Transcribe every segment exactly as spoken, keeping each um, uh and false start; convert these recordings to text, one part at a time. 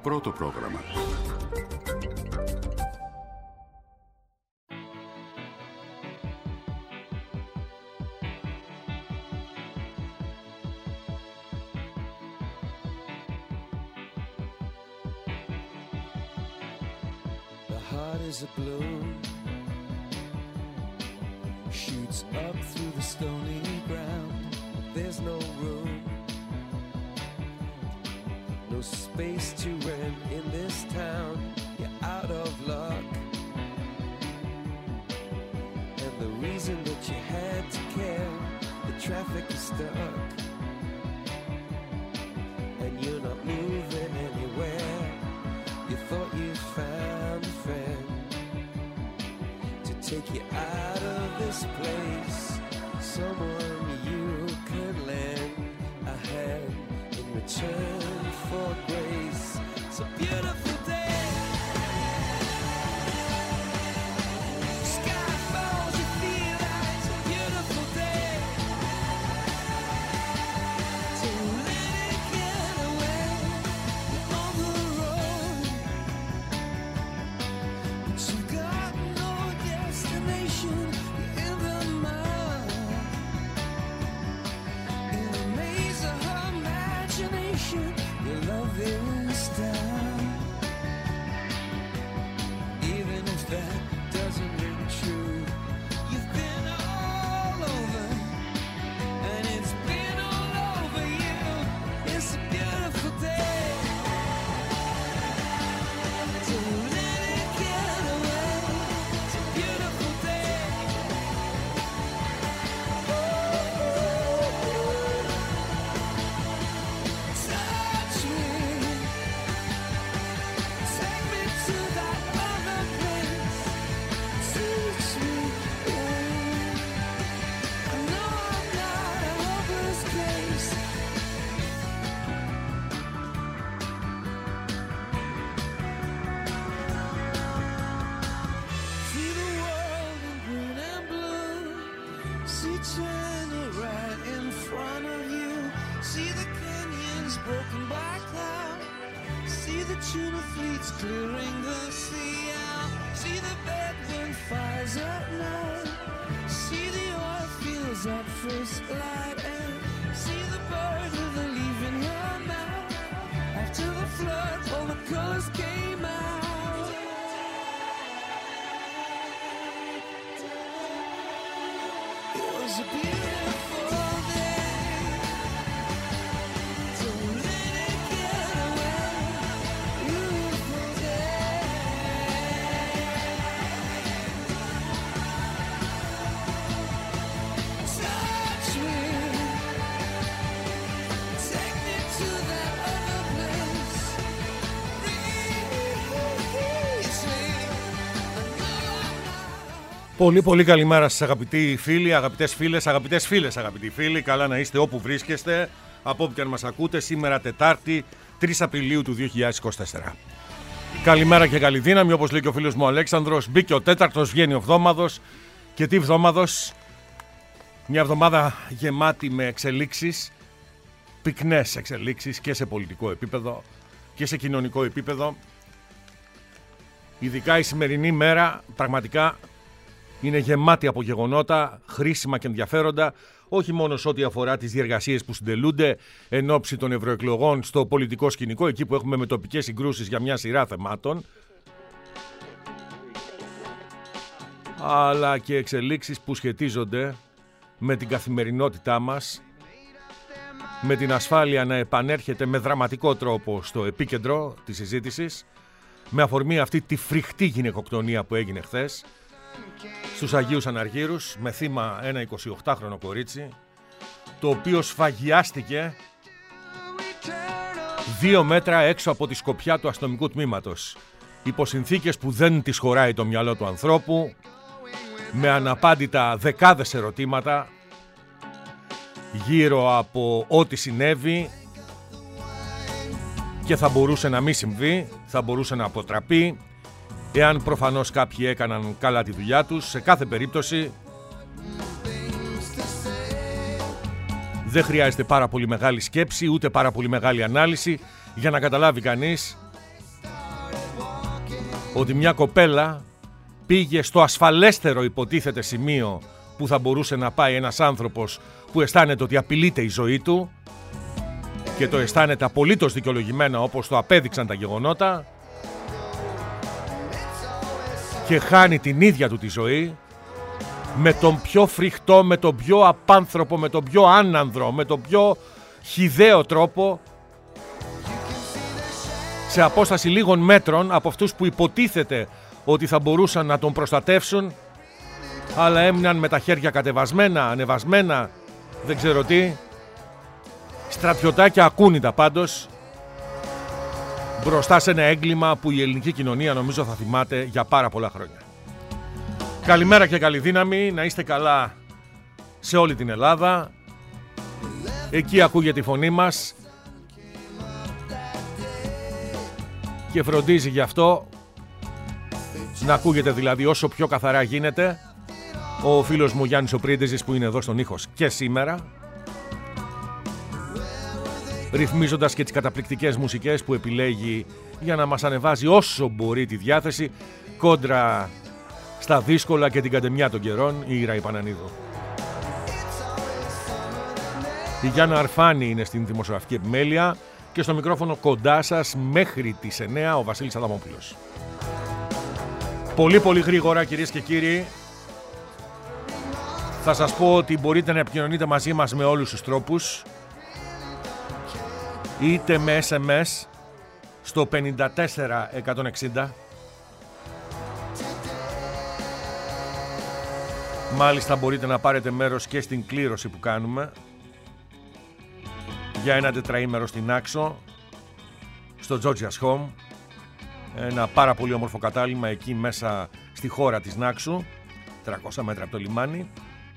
Πρώτο πρόγραμμα. Is a blue shoots up through the stony ground. There's no room, no space to rent in this town. You're out of luck, and the reason that you had to care, the traffic is stuck, and you're not moving anywhere. You thought you found a friend take you out of this place, someone you could lend a hand in return for grace. It's a beautiful day. Sky falls, you feel like it's a beautiful day. So let it get away. You're on the road, but you got no destination. You're in the mud, in a maze of her imagination. Your love is down, even if that doesn't ring true. You've been all over, and it's been all over you. It's a beautiful day. So let it get away. It's a beautiful day. Touch me, take me to that other place. Teach me, I know I'm not a hopeless case. See the world in green and blue. See China right in front of you. See the canyons broken by cloud. See the tuna fleets clearing the sea out. See the bedroom fires at night. See the oil fields at first light. And see the bird with a leaf in her mouth. After the flood, all the colors came out. It was a beautiful day. So let it get away. Beautiful day. Touch me, take me to that other place. Reach me, I know I'm not. Πολύ πολύ καλημέρα σας αγαπητοί φίλοι, αγαπητές φίλες, αγαπητές φίλες, αγαπητοί φίλοι. Καλά να είστε όπου βρίσκεστε, από όπου και αν μας ακούτε. Σήμερα Τετάρτη, τρεις Απριλίου του δύο χιλιάδες είκοσι τέσσερα. Καλημέρα και καλή δύναμη, όπως λέει και ο φίλος μου ο Αλέξανδρος. Μπήκε ο τέταρτος, βγαίνει ο εβδόμαδος. Και τι εβδόμαδος? Μια εβδομάδα γεμάτη με εξελίξεις, πυκνές εξελίξεις και σε πολιτικό επίπεδο και σε κοινωνικό επίπεδο. Ειδικά η σημερινή μέρα πραγματικά είναι γεμάτη από γεγονότα χρήσιμα και ενδιαφέροντα, όχι μόνο σε ό,τι αφορά τις διεργασίες που συντελούνται εν ώψη των ευρωεκλογών στο πολιτικό σκηνικό, εκεί που έχουμε με τοπικές συγκρούσεις για μια σειρά θεμάτων, αλλά και εξελίξεις που σχετίζονται με την καθημερινότητά μας, με την ασφάλεια να επανέρχεται με δραματικό τρόπο στο επίκεντρο της συζήτησης, με αφορμή αυτή τη φρικτή γυναικοκτονία που έγινε χθες στους Αγίους Αναργύρους, με θύμα ένα εικοσιοκτάχρονο κορίτσι, το οποίο σφαγιάστηκε δύο μέτρα έξω από τη σκοπιά του αστυνομικού τμήματος, υπό συνθήκες που δεν της χωράει το μυαλό του ανθρώπου, με αναπάντητα δεκάδες ερωτήματα γύρω από ό,τι συνέβη και θα μπορούσε να μην συμβεί, θα μπορούσε να αποτραπεί, εάν προφανώς κάποιοι έκαναν καλά τη δουλειά τους. Σε κάθε περίπτωση δεν χρειάζεται πάρα πολύ μεγάλη σκέψη, ούτε πάρα πολύ μεγάλη ανάλυση για να καταλάβει κανείς ότι μια κοπέλα πήγε στο ασφαλέστερο υποτίθεται σημείο που θα μπορούσε να πάει ένας άνθρωπος που αισθάνεται ότι απειλείται η ζωή του και το αισθάνεται απολύτως δικαιολογημένα όπως το απέδειξαν τα γεγονότα και χάνει την ίδια του τη ζωή με τον πιο φρικτό, με τον πιο απάνθρωπο, με τον πιο άνανδρο, με τον πιο χυδαίο τρόπο, σε απόσταση λίγων μέτρων από αυτούς που υποτίθεται ότι θα μπορούσαν να τον προστατεύσουν, αλλά έμειναν με τα χέρια κατεβασμένα, ανεβασμένα, δεν ξέρω τι, στρατιωτάκια ακούνητα πάντως, μπροστά σε ένα έγκλημα που η ελληνική κοινωνία νομίζω θα θυμάται για πάρα πολλά χρόνια. Καλημέρα και καλή δύναμη, να είστε καλά σε όλη την Ελλάδα. Εκεί ακούγεται η φωνή μας και φροντίζει γι' αυτό να ακούγεται δηλαδή όσο πιο καθαρά γίνεται ο φίλος μου Γιάννης ο Πρίντεζης που είναι εδώ στον ήχος και σήμερα, ρυθμίζοντας και τις καταπληκτικές μουσικές που επιλέγει για να μας ανεβάζει όσο μπορεί τη διάθεση κόντρα στα δύσκολα και την καντεμιά των καιρών, η Ήρα Πανανίδου. Η Γιάννα Αρφάνη είναι στην δημοσιογραφική επιμέλεια και στο μικρόφωνο κοντά σας μέχρι τις εννιά ο Βασίλης Αδαμόπουλος. Πολύ πολύ γρήγορα κυρίες και κύριοι θα σας πω ότι μπορείτε να επικοινωνείτε μαζί μας με όλους τους τρόπους, είτε με ες εμ ες στο πενήντα τέσσερα εκατόν εξήντα. Μάλιστα μπορείτε να πάρετε μέρος και στην κλήρωση που κάνουμε για ένα τετραήμερο στην Νάξο, στο Georgia's Home, ένα πάρα πολύ όμορφο κατάλημα εκεί μέσα στη χώρα της Νάξου, τριακόσια μέτρα από το λιμάνι,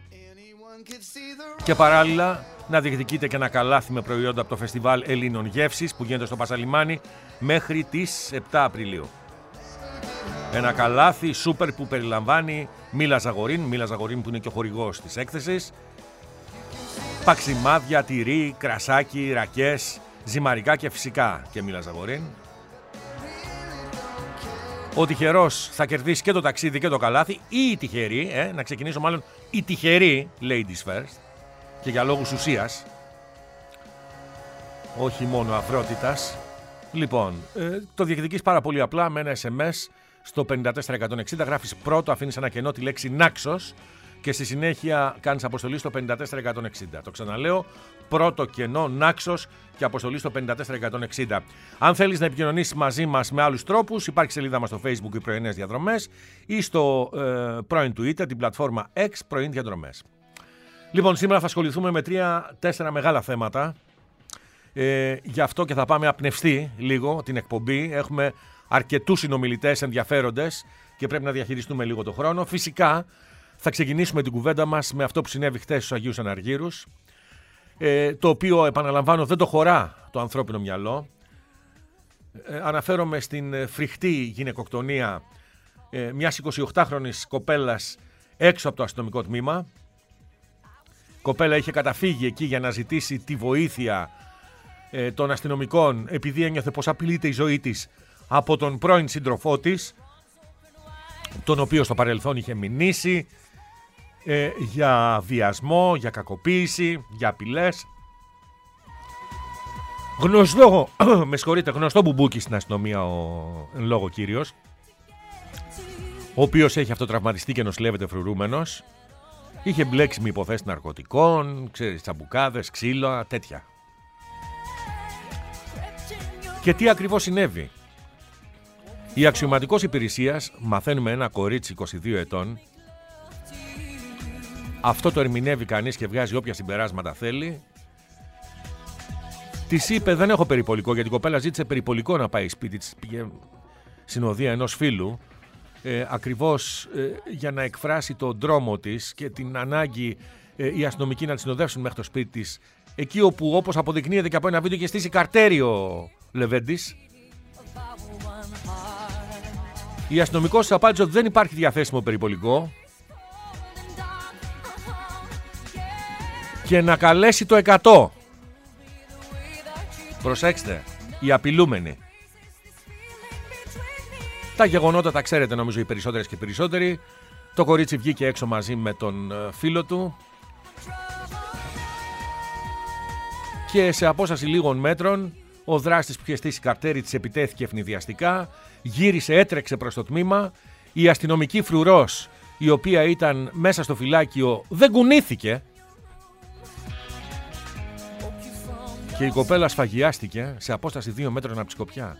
και παράλληλα να διεκδικείτε και ένα καλάθι με προϊόντα από το Φεστιβάλ Ελλήνων Γεύσης που γίνεται στο Πασαλιμάνι μέχρι τις επτά Απριλίου. Ένα καλάθι σούπερ που περιλαμβάνει Μίλα Ζαγορίν, Μίλα Ζαγορίν που είναι και ο χορηγός της έκθεσης, παξιμάδια, τυρί, κρασάκι, ρακές, ζυμαρικά και φυσικά και Μίλα Ζαγορίν. Ο τυχερός θα κερδίσει και το ταξίδι και το καλάθι, ή η τυχερή, ε, να ξεκινήσω μάλλον η τυχερή, ladies first, και για λόγους ουσίας, όχι μόνο αυρότητας. Λοιπόν, ε, το διεκδικείς πάρα πολύ απλά με ένα ες εμ ες στο πενήντα τέσσερα εκατόν εξήντα, γράφεις πρώτο, αφήνεις ένα κενό τη λέξη Νάξος και στη συνέχεια κάνεις αποστολή στο πενήντα τέσσερα εκατόν εξήντα. Το ξαναλέω, πρώτο κενό Νάξος και αποστολή στο πενήντα τέσσερα εκατόν εξήντα. Αν θέλεις να επικοινωνήσεις μαζί μας με άλλους τρόπους, υπάρχει σελίδα μας στο Facebook οι πρωινές διαδρομές ή στο ε, πρώην Twitter, την πλατφόρμα X πρωιν διαδρομές. Λοιπόν, σήμερα θα ασχοληθούμε με τρία-τέσσερα μεγάλα θέματα. Ε, γι' αυτό και θα πάμε απνευστεί λίγο την εκπομπή. Έχουμε αρκετούς συνομιλητές ενδιαφέροντες και πρέπει να διαχειριστούμε λίγο το χρόνο. Φυσικά θα ξεκινήσουμε την κουβέντα μας με αυτό που συνέβη χτες στους Αγίους Αναργύρους, ε, το οποίο, επαναλαμβάνω, δεν το χωρά το ανθρώπινο μυαλό. Ε, αναφέρομαι στην φρικτή γυναικοκτονία ε, μιας εικοσιοκτάχρονης κοπέλας έξω από το αστυνομικό τμήμα. Η κοπέλα είχε καταφύγει εκεί για να ζητήσει τη βοήθεια ε, των αστυνομικών, επειδή ένιωθε πως απειλείται η ζωή της από τον πρώην σύντροφό της, τον οποίο στο παρελθόν είχε μηνύσει ε, για βιασμό, για κακοποίηση, για απειλές. Γνωστό, με συγχωρείτε, γνωστό μπουμπούκι στην αστυνομία ο εν λόγω κύριος, ο οποίος έχει αυτοτραυματιστεί και νοσηλεύεται φρουρούμενος. Είχε μπλέξει με υποθέσεις ναρκωτικών, ξέρεις, τσαμπουκάδες, ξύλα, τέτοια. Και τι ακριβώς συνέβη? Η αξιωματικός υπηρεσίας, μαθαίνουμε ένα κορίτσι είκοσι δύο ετών, αυτό το ερμηνεύει κανείς και βγάζει όποια συμπεράσματα θέλει, της είπε δεν έχω περιπολικό, γιατί η κοπέλα ζήτησε περιπολικό να πάει σπίτι της, πήγε συνοδεία ενός φίλου, ε, ακριβώς ε, για να εκφράσει τον δρόμο της και την ανάγκη ε, οι αστυνομικοί να τη συνοδεύσουν μέχρι το σπίτι της, εκεί όπου, όπως αποδεικνύεται και από ένα βίντεο, είχε στήσει καρτέριο Λεβέντης. Η αστυνομικός της απάντησε ότι δεν υπάρχει διαθέσιμο περιπολικό και να καλέσει το εκατό. Προσέξτε, οι απειλούμενοι. Τα γεγονότα τα ξέρετε νομίζω οι περισσότερες και περισσότεροι. Το κορίτσι βγήκε έξω μαζί με τον φίλο του και σε απόσταση λίγων μέτρων ο δράστης που είχε στήσει καρτέρι της επιτέθηκε ευνηδιαστικά, γύρισε, έτρεξε προς το τμήμα. Η αστυνομική φρουρός, η οποία ήταν μέσα στο φυλάκιο, δεν κουνήθηκε και η κοπέλα σφαγιάστηκε σε απόσταση δύο μέτρων από τη Σκοπιά.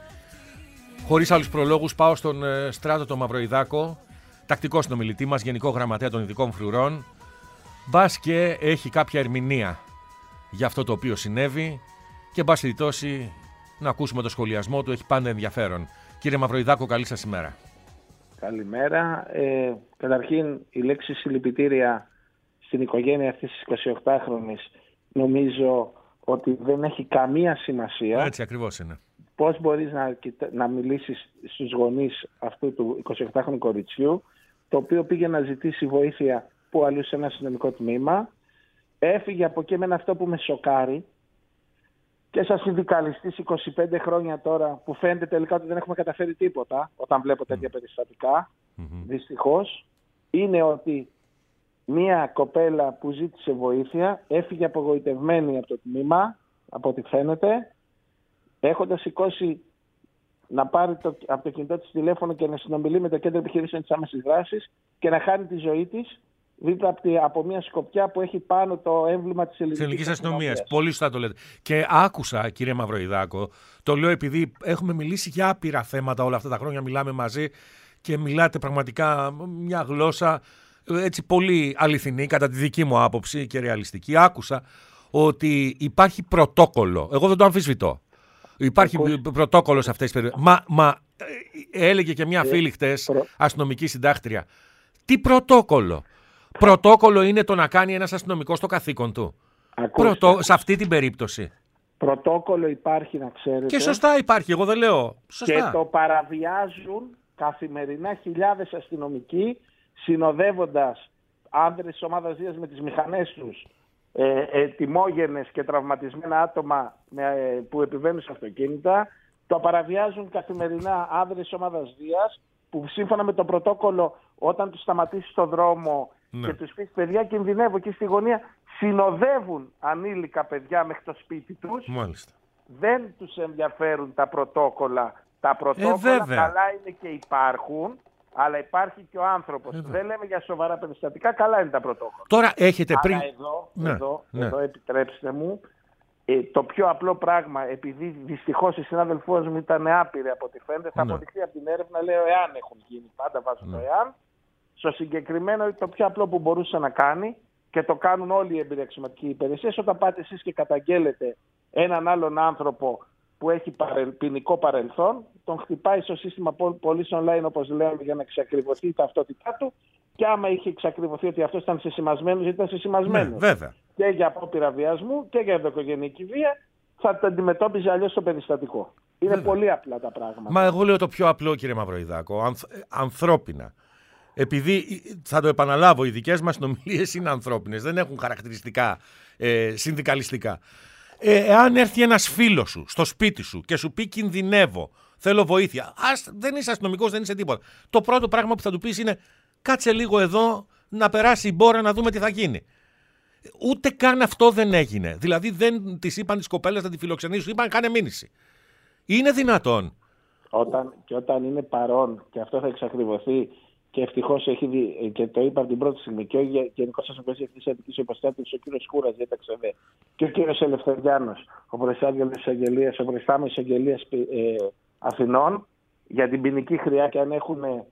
Χωρίς άλλους προλόγους πάω στον Στράτο το Μαυροϊδάκο, τακτικό συνομιλητή μας, Γενικό Γραμματέα των Ειδικών Φρουρών. Μπας και έχει κάποια ερμηνεία για αυτό το οποίο συνέβη και μπας περιπτώσει να ακούσουμε το σχολιασμό του, έχει πάντα ενδιαφέρον. Κύριε Μαυροϊδάκο, καλή σας ημέρα. Καλημέρα. Ε, καταρχήν η λέξη συλληπιτήρια στην οικογένεια αυτής της εικοσιοκτάχρονης νομίζω ότι δεν έχει καμία σημασία. Έτσι ακριβώς είναι. Πώς μπορείς να, να μιλήσεις στους γονείς αυτού του εικοσιοκτάχρονου κοριτσιού, το οποίο πήγε να ζητήσει βοήθεια που αλλού σε ένα αστυνομικό τμήμα, έφυγε από εκεί με αυτό που με σοκάρει και σαν συνδικαλιστής είκοσι πέντε χρόνια τώρα που φαίνεται τελικά ότι δεν έχουμε καταφέρει τίποτα όταν βλέπω τέτοια περιστατικά, mm-hmm. δυστυχώς, είναι ότι μία κοπέλα που ζήτησε βοήθεια έφυγε απογοητευμένη από το τμήμα, από ό,τι φαίνεται, έχοντας σηκώσει να πάρει το, από το κινητό της τηλέφωνο και να συνομιλεί με το κέντρο επιχειρήσεων της άμεσης δράσης και να χάνει τη ζωή της δίπλα από μια σκοπιά που έχει πάνω το έμβλημα της ελληνικής αστυνομίας. Πολύ σωστά το λέτε. Και άκουσα, κύριε Μαυροϊδάκο, το λέω επειδή έχουμε μιλήσει για άπειρα θέματα όλα αυτά τα χρόνια, μιλάμε μαζί και μιλάτε πραγματικά μια γλώσσα έτσι πολύ αληθινή κατά τη δική μου άποψη και ρεαλιστική. Άκουσα ότι υπάρχει πρωτόκολλο. Εγώ δεν το αμφισβητώ. Υπάρχει Ακούς. πρωτόκολλο σε αυτές τις περιπτώσεις. Μα, μα έλεγε και μια φίλη χτες, προ... αστυνομική συντάκτρια. Τι πρωτόκολλο. Πρωτόκολλο είναι το να κάνει ένας αστυνομικός το καθήκον του. Πρωτο... Σε αυτή την περίπτωση. Πρωτόκολλο υπάρχει, να ξέρετε. Και σωστά υπάρχει, εγώ δεν λέω. Σωστά. Και το παραβιάζουν καθημερινά χιλιάδες αστυνομικοί, συνοδεύοντας άνδρες της ομάδας Δίας με τις μηχανές τους, ε, ε, τιμόγενες και τραυματισμένα άτομα με, ε, που επιβαίνουν σε αυτοκίνητα. Το παραβιάζουν καθημερινά άνδρες της ομάδας Δίας που σύμφωνα με το πρωτόκολλο όταν τους σταματήσει στο δρόμο, ναι, και τους πεις παιδιά κινδυνεύω εκεί στη γωνία, συνοδεύουν ανήλικα παιδιά μέχρι το σπίτι τους. Μάλιστα. Δεν τους ενδιαφέρουν τα πρωτόκολλα. Τα πρωτόκολλα ε, καλά είναι και υπάρχουν, αλλά υπάρχει και ο άνθρωπος. Ε, Δεν λέμε για σοβαρά περιστατικά, καλά είναι τα πρωτόκολλα. Τώρα έχετε αλλά πριν... εδώ, ναι, εδώ, ναι. εδώ επιτρέψτε μου, ε, το πιο απλό πράγμα, επειδή δυστυχώς η συνάδελφός μου ήταν άπειρη από ό,τι φαίνεται, θα ναι. αποδειχθεί από την έρευνα, λέω εάν έχουν γίνει, πάντα βάζω ναι. το εάν. Στο συγκεκριμένο το πιο απλό που μπορούσε να κάνει και το κάνουν όλοι οι εμπειριαξιματικοί υπηρεσίες, όταν πάτε εσείς και καταγγέλλετε έναν άλλον άνθρωπο που έχει παρελ, ποινικό παρελθόν, τον χτυπάει στο σύστημα πωλήσεων online όπως λέμε για να εξακριβωθεί η ταυτότητά του και άμα είχε εξακριβωθεί ότι αυτός ήταν σεσημασμένος, ήταν σεσημασμένος. Ναι, βέβαια. Και για απόπειρα βιασμού και για ενδοοικογενειακή βία θα το αντιμετώπιζε αλλιώς το περιστατικό. Είναι βέβαια. Πολύ απλά τα πράγματα. Μα εγώ λέω το πιο απλό, κύριε Μαυροϊδάκο, ανθ, ανθρώπινα. Επειδή, θα το επαναλάβω, οι δικές μας συνομιλίες είναι ανθρώπινες, δεν έχουν χαρακτηριστικά ε, συνδικαλιστικά. Ε, εάν έρθει ένας φίλος σου στο σπίτι σου και σου πει κινδυνεύω, θέλω βοήθεια, ας, δεν είσαι αστυνομικός, δεν είσαι τίποτα. Το πρώτο πράγμα που θα του πεις είναι κάτσε λίγο εδώ να περάσει η μπόρα να δούμε τι θα γίνει. Ούτε καν αυτό δεν έγινε. Δηλαδή δεν της είπαν τις κοπέλες να τη φιλοξενήσουν, είπαν κάνε μήνυση. Είναι δυνατόν. Όταν, και όταν είναι παρόν και αυτό θα εξακριβωθεί. Και ευτυχώς έχει δει, και το είπα από την πρώτη στιγμή, και ο Γενικός Αστυνομικός Διευθυντής Αττικής Υποστάτης, ο κύριος Κούρας, διέταξε δε, και ο κύριος Ελευθεριάνος, ο προϊστάμενος της Αγγελίας, ο προϊστάμενος της Αγγελίας ε, Αθηνών, για την ποινική χρειά και αν έχουν ε,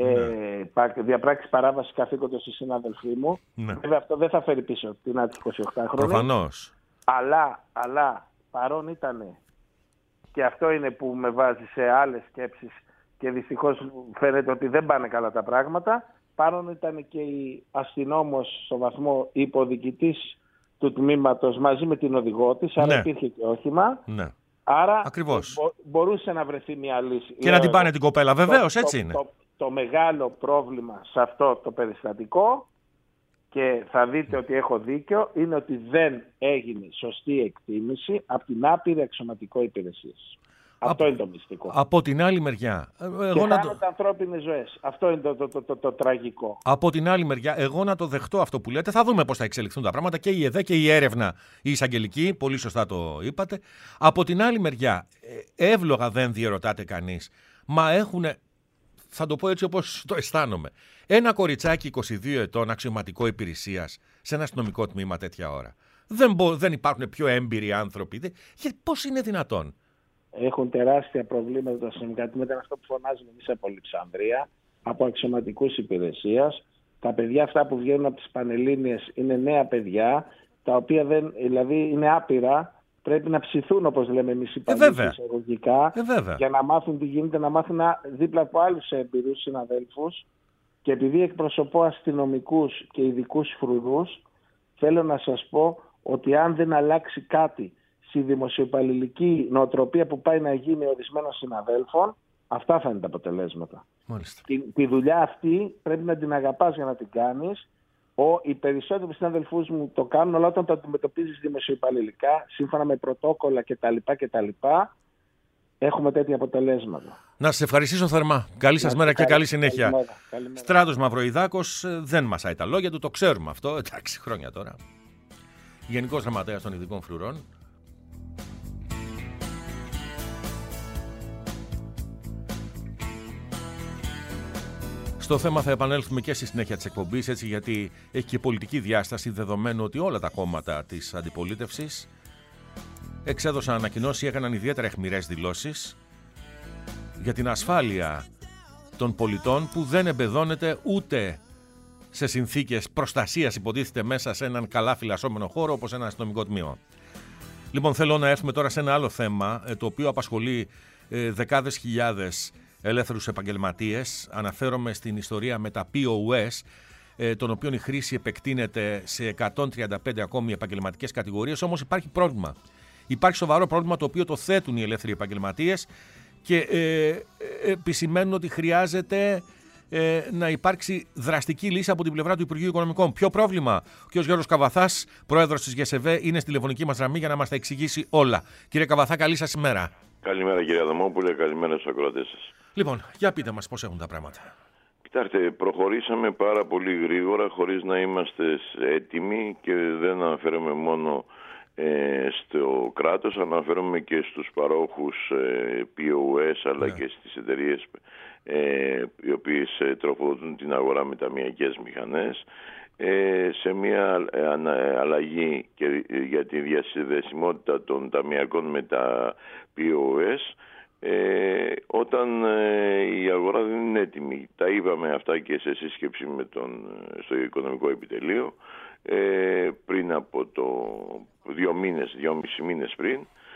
ναι. διαπράξει παράβαση καθήκοντος στη συνάδελφοί μου. Ναι. Βέβαια αυτό δεν θα φέρει πίσω την άτυπη εικοσιοκτάχρονη. Προφανώς. Αλλά, αλλά παρόν ήταν, και αυτό είναι που με βάζει σε άλλες σκέψεις, και δυστυχώς φαίνεται ότι δεν πάνε καλά τα πράγματα. Παρόν ήταν και η αστυνόμος στο βαθμό υποδικητής του τμήματος μαζί με την οδηγό της, άρα ναι. υπήρχε και όχημα. Ναι. Άρα μπο, μπορούσε να βρεθεί μια λύση. Και Λέω, να την πάνε την κοπέλα, βεβαίως, έτσι το, είναι. Το, το, το μεγάλο πρόβλημα σε αυτό το περιστατικό, και θα δείτε ότι έχω δίκιο, είναι ότι δεν έγινε σωστή εκτίμηση από την άπειρη αξιωματικό υπηρεσίας. Αυτό από, είναι το μυστικό. Από την άλλη μεριά... Εγώ και να χάνονται το... ανθρώπινες ζωές. Αυτό είναι το, το, το, το, το τραγικό. Από την άλλη μεριά, εγώ να το δεχτώ αυτό που λέτε. Θα δούμε πώς θα εξελιχθούν τα πράγματα και η ΕΔΕ και η έρευνα η εισαγγελική. Πολύ σωστά το είπατε. Από την άλλη μεριά, εύλογα δεν διερωτάται κανείς. Μα έχουν, θα το πω έτσι όπως το αισθάνομαι, ένα κοριτσάκι είκοσι δύο ετών αξιωματικό υπηρεσίας σε ένα αστυνομικό τμήμα τέτοια ώρα. Δεν, μπο, δεν υπάρχουν πιο έμπειροι άνθρωποι. Πώς είναι δυνατόν? Έχουν τεράστια προβλήματα τα αστυνομικά τμήματα. Είναι αυτό που φωνάζουμε εμείς από Αλεξανδρία, από αξιωματικούς υπηρεσίας. Τα παιδιά αυτά που βγαίνουν από τις Πανελλήνιες είναι νέα παιδιά, τα οποία δεν, δηλαδή είναι άπειρα. Πρέπει να ψηθούν, όπως λέμε εμείς οι παλιοί εισαγωγικά, ε, για να μάθουν τι γίνεται, να μάθουν δίπλα από άλλους έμπειρους συναδέλφους. Και επειδή εκπροσωπώ αστυνομικούς και ειδικούς φρουρούς, θέλω να σας πω ότι αν δεν αλλάξει κάτι στη δημοσιοπαλληλική νοοτροπία που πάει να γίνει ορισμένων συναδέλφων, αυτά θα είναι τα αποτελέσματα. Τη, τη δουλειά αυτή πρέπει να την αγαπάς για να την κάνεις. Ο, οι περισσότεροι συναδελφούς μου το κάνουν, αλλά όταν το αντιμετωπίζεις δημοσιοπαλληλικά, σύμφωνα με πρωτόκολλα κτλ. κτλ. Έχουμε τέτοια αποτελέσματα. Να σας ευχαριστήσω θερμά. Καλή σας μέρα και καλή συνέχεια. Καλημέρα. Καλημέρα. Στράτος Μαυροϊδάκος, δεν μασάει τα λόγια του, το ξέρουμε αυτό. Εντάξει, χρόνια τώρα. Γενικός Γραμματέας των Ειδικών Φρουρών. Στο θέμα θα επανέλθουμε και στη συνέχεια της εκπομπής, έτσι, γιατί έχει και πολιτική διάσταση, δεδομένου ότι όλα τα κόμματα της αντιπολίτευσης εξέδωσαν ανακοινώσεις ή έκαναν ιδιαίτερα αιχμηρές δηλώσεις για την ασφάλεια των πολιτών που δεν εμπεδώνεται ούτε σε συνθήκες προστασίας, υποτίθεται, μέσα σε έναν καλά φυλασσόμενο χώρο όπως ένα αστυνομικό τμήμα. Λοιπόν, θέλω να έρθουμε τώρα σε ένα άλλο θέμα, το οποίο απασχολεί δεκάδες χιλιάδες ελεύθερους επαγγελματίες. Αναφέρομαι στην ιστορία με τα πι ο ες, των οποίων η χρήση επεκτείνεται σε εκατόν τριάντα πέντε ακόμη επαγγελματικές κατηγορίες. Όμως υπάρχει πρόβλημα. Υπάρχει σοβαρό πρόβλημα, το οποίο το θέτουν οι ελεύθεροι επαγγελματίες και ε, επισημαίνουν ότι χρειάζεται ε, να υπάρξει δραστική λύση από την πλευρά του Υπουργείου Οικονομικών. Ποιο πρόβλημα? Ο κ. Γιώργος Καβαθάς, πρόεδρος της ΓΕΣΕΒΕ, είναι στη τηλεφωνική μας γραμμή για να μας τα εξηγήσει όλα. Κύριε Καβαθά, καλή σας ημέρα. Καλημέρα κύριε Αδαμόπουλε, καλημέρα στους ακροατές σας. Λοιπόν, για πείτε μας πώς έχουν τα πράγματα. Κοιτάξτε, προχωρήσαμε πάρα πολύ γρήγορα χωρίς να είμαστε έτοιμοι και δεν αναφέρομαι μόνο ε, στο κράτος, αναφέρομαι και στους παρόχους ε, πι ο ες αλλά yeah. και στις εταιρείες ε, οι οποίες ε, τροφοδοτούν την αγορά με ταμειακές μηχανές, ε, σε μια αλλαγή και για τη διασυνδεσιμότητα των ταμειακών με τα πι ο ες. Ε, όταν ε, η αγορά δεν είναι έτοιμη. Τα είπαμε αυτά και σε σύσκεψη με τον, στο Οικονομικό Επιτελείο ε, πριν από το δύο μήνες, δυόμισι μήνες πριν.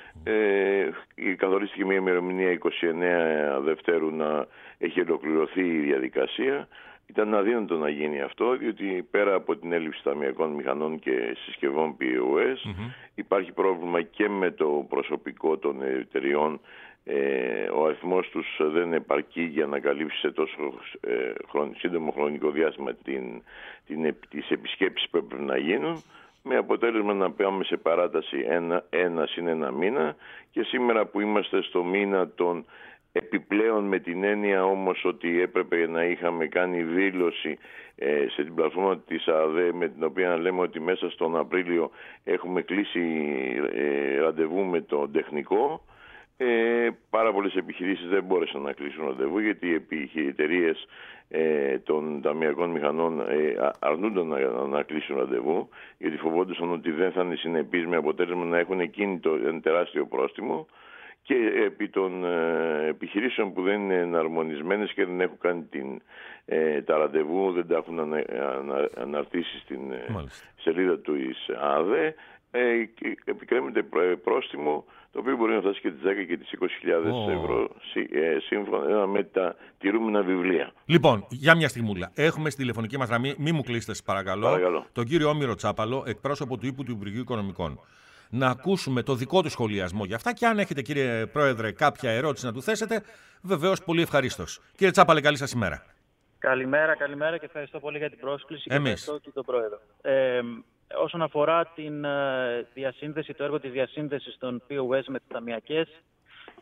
Ε, καθορίστηκε μια ημερομηνία είκοσι εννέα Δευτέρου να έχει ολοκληρωθεί η διαδικασία. Ήταν αδύνατο να γίνει αυτό, διότι πέρα από την έλλειψη ταμειακών μηχανών και συσκευών πι ο ες mm-hmm. υπάρχει πρόβλημα και με το προσωπικό των εταιριών. Ε, ο αριθμός τους δεν επαρκεί για να καλύψει σε τόσο ε, χρόνο, σύντομο χρονικό διάστημα την, την, τις επισκέψεις που έπρεπε να γίνουν, με αποτέλεσμα να πάμε σε παράταση ένα, ένα συν ένα μήνα, και σήμερα που είμαστε στο μήνα των επιπλέον, με την έννοια όμως ότι έπρεπε να είχαμε κάνει δήλωση ε, σε την πλατφόρμα της ΑΔΕ, με την οποία λέμε ότι μέσα στον Απρίλιο έχουμε κλείσει ε, ραντεβού με τον τεχνικό. Ε, πάρα πολλές επιχειρήσεις δεν μπόρεσαν να κλείσουν ραντεβού, γιατί οι εταιρείες ε, των ταμειακών μηχανών ε, αρνούνταν να, να κλείσουν ραντεβού, γιατί φοβόντουσαν ότι δεν θα είναι συνεπείς, με αποτέλεσμα να έχουν εκείνη το ένα τεράστιο πρόστιμο, και επί των ε, επιχειρήσεων που δεν είναι εναρμονισμένες και δεν έχουν κάνει την, ε, τα ραντεβού, δεν τα έχουν ανα, ανα, αναρτήσει στην ε, σελίδα του ΙΣ ΑΔΕ, ε, επικρέμεται πρόστιμο, το οποίο μπορεί να φτάσει και τις δέκα και τις είκοσι χιλιάδες oh. ευρώ ε, σύμφωνα με τα τηρούμενα βιβλία. Λοιπόν, για μια στιγμούλα. Έχουμε στη τηλεφωνική μας γραμμή, μη μου κλείσετε παρακαλώ, παρακαλώ, τον κύριο Όμηρο Τσάπαλο, εκπρόσωπο του ΥΠΟΥ του Υπουργείου Οικονομικών. Να ακούσουμε το δικό του σχολιασμό για αυτά, και αν έχετε, κύριε Πρόεδρε, κάποια ερώτηση να του θέσετε, βεβαίως πολύ ευχαρίστως. Κύριε Τσάπαλε, καλή σας ημέρα. Καλημέρα, καλημέρα και ευχαριστώ πολύ για την πρόσκληση. Εμείς. Και ευχαριστώ και τον Πρόεδρο. Ε, όσον αφορά την διασύνδεση, το έργο της διασύνδεσης των πι ο ες με τις ταμειακές,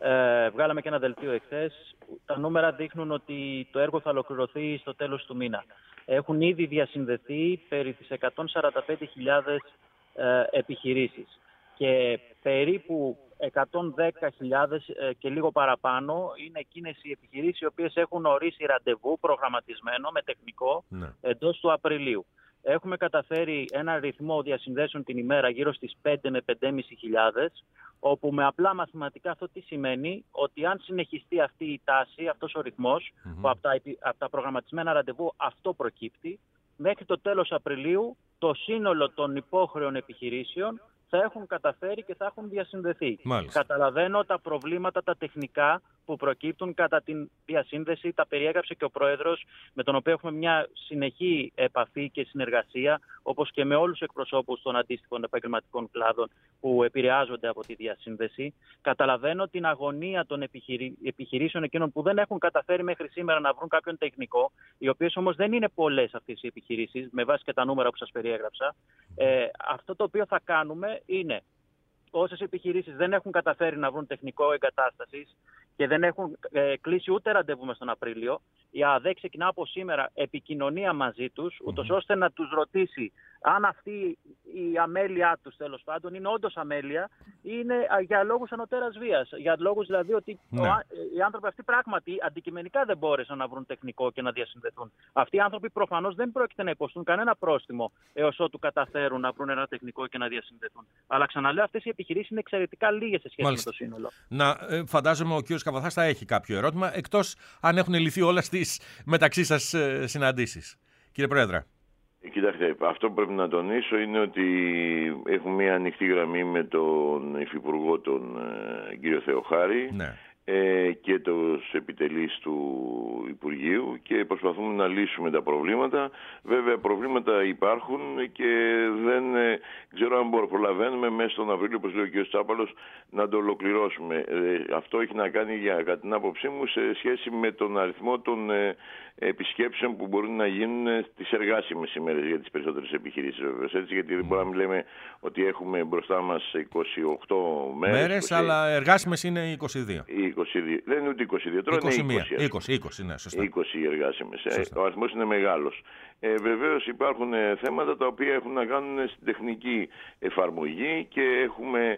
Ε, βγάλαμε και ένα δελτίο εχθές. Τα νούμερα δείχνουν ότι το έργο θα ολοκληρωθεί στο τέλος του μήνα. Έχουν ήδη διασυνδεθεί περί τις εκατόν σαράντα πέντε χιλιάδες ε, επιχειρήσεις και περίπου εκατόν δέκα χιλιάδες ε, και λίγο παραπάνω είναι εκείνες οι επιχειρήσεις οι οποίες έχουν ορίσει ραντεβού προγραμματισμένο με τεχνικό ναι. εντός του Απριλίου. Έχουμε καταφέρει ένα ρυθμό διασυνδέσεων την ημέρα γύρω στις πέντε με πέντε χιλιάδες πεντακόσιες, όπου με απλά μαθηματικά αυτό τι σημαίνει, ότι αν συνεχιστεί αυτή η τάση, αυτός ο ρυθμός, mm-hmm. που από τα, από τα προγραμματισμένα ραντεβού αυτό προκύπτει, μέχρι το τέλος Απριλίου το σύνολο των υπόχρεων επιχειρήσεων θα έχουν καταφέρει και θα έχουν διασυνδεθεί. Μάλιστα. Καταλαβαίνω τα προβλήματα τα τεχνικά που προκύπτουν κατά την διασύνδεση, τα περιέγραψε και ο Πρόεδρος, με τον οποίο έχουμε μια συνεχή επαφή και συνεργασία, όπως και με όλους τους εκπροσώπους των αντίστοιχων επαγγελματικών κλάδων που επηρεάζονται από τη διασύνδεση. Καταλαβαίνω την αγωνία των επιχειρη... επιχειρήσεων εκείνων που δεν έχουν καταφέρει μέχρι σήμερα να βρουν κάποιον τεχνικό, οι οποίες όμως δεν είναι πολλές αυτές οι επιχειρήσεις, με βάση και τα νούμερα που σας περιέγραψα. Ε, αυτό το οποίο θα κάνουμε είναι, όσες επιχειρήσεις δεν έχουν καταφέρει να βρουν τεχνικό εγκατάστασης και δεν έχουν ε, κλείσει ούτε ραντεβού μες τον Απρίλιο, η ΑΔΕ ξεκινά από σήμερα επικοινωνία μαζί τους, ούτως ώστε να τους ρωτήσει αν αυτή η αμέλειά τους, τέλος πάντων, είναι όντως αμέλεια ή είναι για λόγους ανωτέρας βίας. Για λόγους δηλαδή ότι ναι. ο, οι άνθρωποι αυτοί πράγματι αντικειμενικά δεν μπόρεσαν να βρουν τεχνικό και να διασυνδεθούν. Αυτοί οι άνθρωποι προφανώς δεν πρόκειται να υποστούν κανένα πρόστιμο έως ότου καταφέρουν να βρουν ένα τεχνικό και να διασυνδεθούν. Αλλά ξαναλέω, αυτές οι επιχειρήσεις είναι εξαιρετικά λίγες σε σχέση Μάλιστα. με το σύνολο. Να ε, φαντάζομαι ο κ. Καβαθάς θα έχει κάποιο ερώτημα, εκτός αν έχουν λυθεί όλα στις μεταξύ σας ε, συναντήσεις. Κύριε Πρόεδρε. Κοιτάξτε, αυτό που πρέπει να τονίσω είναι ότι έχουμε μια ανοιχτή γραμμή με τον Υφυπουργό, τον ε, κύριο Θεοχάρη, ναι. ε, και τους επιτελείς του Υπουργείου και προσπαθούμε να λύσουμε τα προβλήματα. Βέβαια, προβλήματα υπάρχουν και δεν ε, ξέρω αν μπορούμε, προλαβαίνουμε μέσα στον Απρίλιο, όπως λέει ο κ. Τσάπαλος, να το ολοκληρώσουμε. Ε, αυτό έχει να κάνει, για, κατά την άποψή μου, σε σχέση με τον αριθμό των ε, επισκέψεων που μπορούν να γίνουν στις εργάσιμες ημέρες για τις περισσότερες επιχειρήσεις, βέβαια. Έτσι, γιατί δεν μπορούμε να λέμε ότι έχουμε μπροστά μας είκοσι οκτώ μέρες. Μέρες, είκοσι... αλλά εργάσιμες είναι είκοσι δύο. είκοσι δύο. Δεν είναι ούτε είκοσι δύο, τώρα είκοσι είναι είκοσι. είκοσι, είκοσι, ναι, σωστά. είκοσι εργάσιμες. Ε, ο αριθμός είναι μεγάλος. Ε, βεβαίως υπάρχουν ε, θέματα τα οποία έχουν να κάνουν στην τεχνική εφαρμογή και έχουμε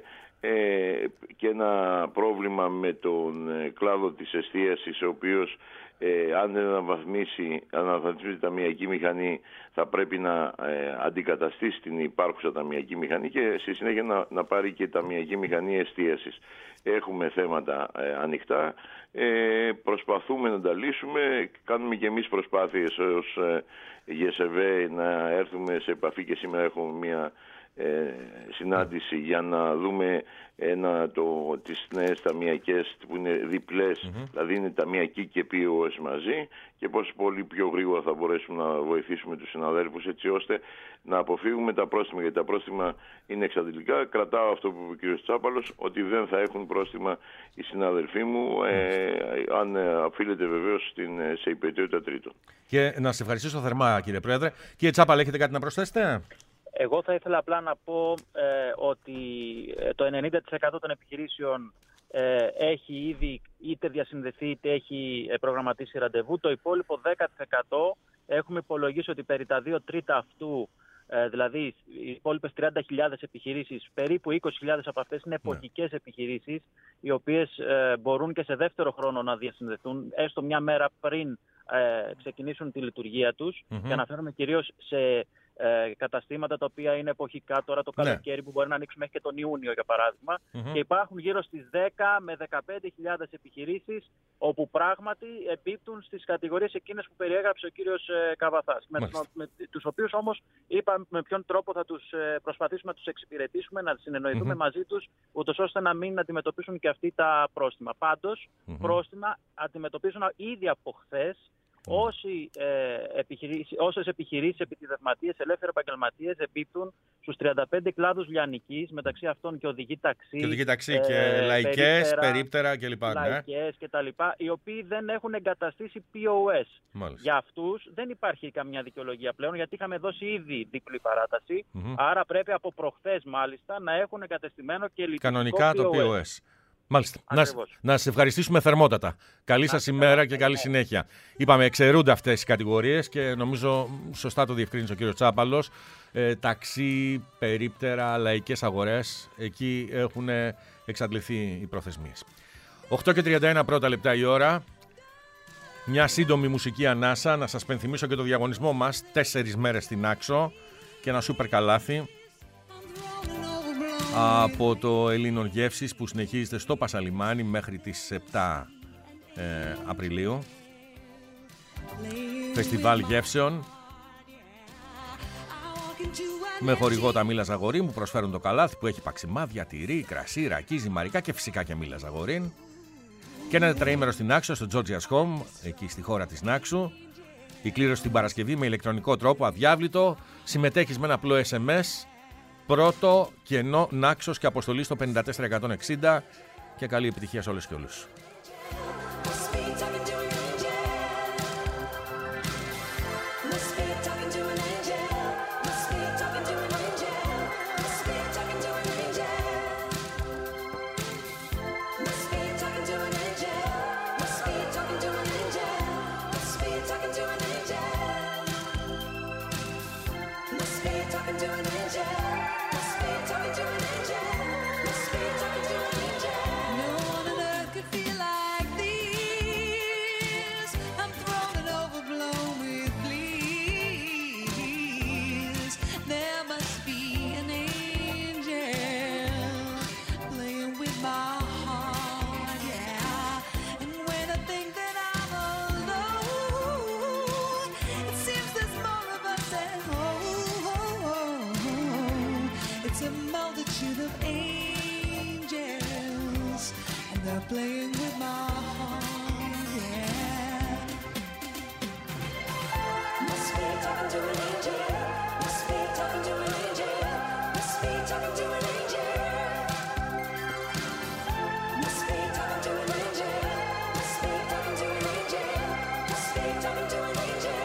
ε, και ένα πρόβλημα με τον ε, κλάδο της εστίασης, ο οποίος Ε, αν δεν αναβαθμίσει, αναβαθμίσει τη ταμιακή μηχανή, θα πρέπει να ε, αντικαταστήσει την υπάρχουσα ταμιακή μηχανή και στη συνέχεια να, να πάρει και ταμιακή μηχανή εστίασης. Έχουμε θέματα ε, ανοιχτά, ε, προσπαθούμε να τα λύσουμε, κάνουμε και εμείς προσπάθειες ως ε, ΓΕΣΕΒΕ να έρθουμε σε επαφή και σήμερα έχουμε μια Ε, συνάντηση για να δούμε ένα, το, τις νέες ταμιακές που είναι διπλές, mm-hmm. δηλαδή είναι ταμιακή και πι ο ες μαζί και πώς πολύ πιο γρήγορα θα μπορέσουμε να βοηθήσουμε τους συναδέλφους έτσι ώστε να αποφύγουμε τα πρόστιμα, γιατί τα πρόστιμα είναι εξαντλητικά. Κρατάω αυτό που είπε ο κ. Τσάπαλος, ότι δεν θα έχουν πρόστιμα οι συναδελφοί μου, ε, αν οφείλεται βεβαίως στην, σε υπηρετότητα τρίτων. Και να σε ευχαριστήσω θερμά, κύριε Πρόεδρε. Κύριε Τσάπαλα, έχετε κάτι να προσθέσετε? Εγώ θα ήθελα απλά να πω ε, ότι το ενενήντα τοις εκατό των επιχειρήσεων ε, έχει ήδη είτε διασυνδεθεί είτε έχει προγραμματίσει ραντεβού. Το υπόλοιπο δέκα τοις εκατό έχουμε υπολογίσει ότι περί τα δύο τρίτα αυτού, ε, δηλαδή οι υπόλοιπες τριάντα χιλιάδες επιχειρήσεις, περίπου είκοσι χιλιάδες από αυτές είναι εποχικές ναι. επιχειρήσεις, οι οποίες ε, μπορούν και σε δεύτερο χρόνο να διασυνδεθούν, έστω μια μέρα πριν ε, ξεκινήσουν τη λειτουργία τους, mm-hmm. και αναφέρομαι κυρίως σε Ε, καταστήματα τα οποία είναι εποχικά τώρα το καλοκαίρι, ναι. που μπορεί να ανοίξουν μέχρι και τον Ιούνιο για παράδειγμα, mm-hmm. και υπάρχουν γύρω στις δέκα με δεκαπέντε χιλιάδες επιχειρήσεις όπου πράγματι εμπίπτουν στις κατηγορίες εκείνες που περιέγραψε ο κύριος ε, Καβαθάς, με, με τους οποίους όμως είπαμε με ποιον τρόπο θα τους ε, προσπαθήσουμε να τους εξυπηρετήσουμε, να συνεννοηθούμε mm-hmm. μαζί τους, ούτως ώστε να μην αντιμετωπίσουν και αυτοί τα πρόστιμα. Πάντως, mm-hmm. πρόστιμα αντιμετωπίζουν ήδη από χθες Όσοι, ε, επιχειρήσεις, όσες επιχειρήσεις, επιτιδευματίες, ελεύθεροι επαγγελματίες εμπίπτουν στους τριάντα πέντε κλάδους λιανικής, μεταξύ αυτών και οδηγοί ταξί, και, οδηγοί ταξί ε, και λαϊκές, περίπτερα κλπ. Λαϊκές ναι. κτλ. Οι οποίοι δεν έχουν εγκαταστήσει πι ο ες. Μάλιστα. Για αυτούς δεν υπάρχει καμιά δικαιολογία πλέον, γιατί είχαμε δώσει ήδη διπλή παράταση. Mm-hmm. Άρα πρέπει από προχθές μάλιστα να έχουν εγκατεστημένο και λειτουργικό κανονικά πι ο ες. Το πι ο ες. Μάλιστα. Να, Ακριβώς. να σας ευχαριστήσουμε θερμότατα. Καλή σας ημέρα και καλή συνέχεια. Είπαμε, εξαιρούνται αυτές οι κατηγορίες και νομίζω σωστά το διευκρίνησε ο κύριος Τσάπαλος. Ε, ταξί, περίπτερα, λαϊκές αγορές, εκεί έχουν εξαντληθεί οι προθεσμίες. οκτώ και τριάντα ένα πρώτα λεπτά η ώρα. Μια σύντομη μουσική ανάσα. Να σας πενθυμίσω και το διαγωνισμό μας. Τέσσερις μέρες στην Άξο και ένα σούπερ καλάθι από το Ελλήνων Γεύσης που συνεχίζεται στο Πασαλιμάνι μέχρι τις επτά ε, Απριλίου. Φεστιβάλ γεύσεων με χορηγό τα Μήλα Ζαγορίν που προσφέρουν το καλάθι που έχει παξιμάδια, τυρί, κρασί, ρακί, ζυμαρικά και φυσικά και Μήλα Ζαγορίν. Και ένα τετραήμερο στην Άξο, στο Georgia's Home, εκεί στη χώρα της Νάξου. Η κλήρωση την Παρασκευή με ηλεκτρονικό τρόπο, αδιάβλητο. Συμμετέχεις με ένα απλό ες εμ ες. Πρώτο κενό Νάξος και αποστολή στο πέντε τέσσερα εκατόν εξήντα. Και καλή επιτυχία σε όλες και όλους. Playing with my heart, yeah. Must be talking to an angel. Must be talking to an angel. Must be talking to an angel. Must be talking to an angel. Must be talking to an angel. Must be talking to an angel.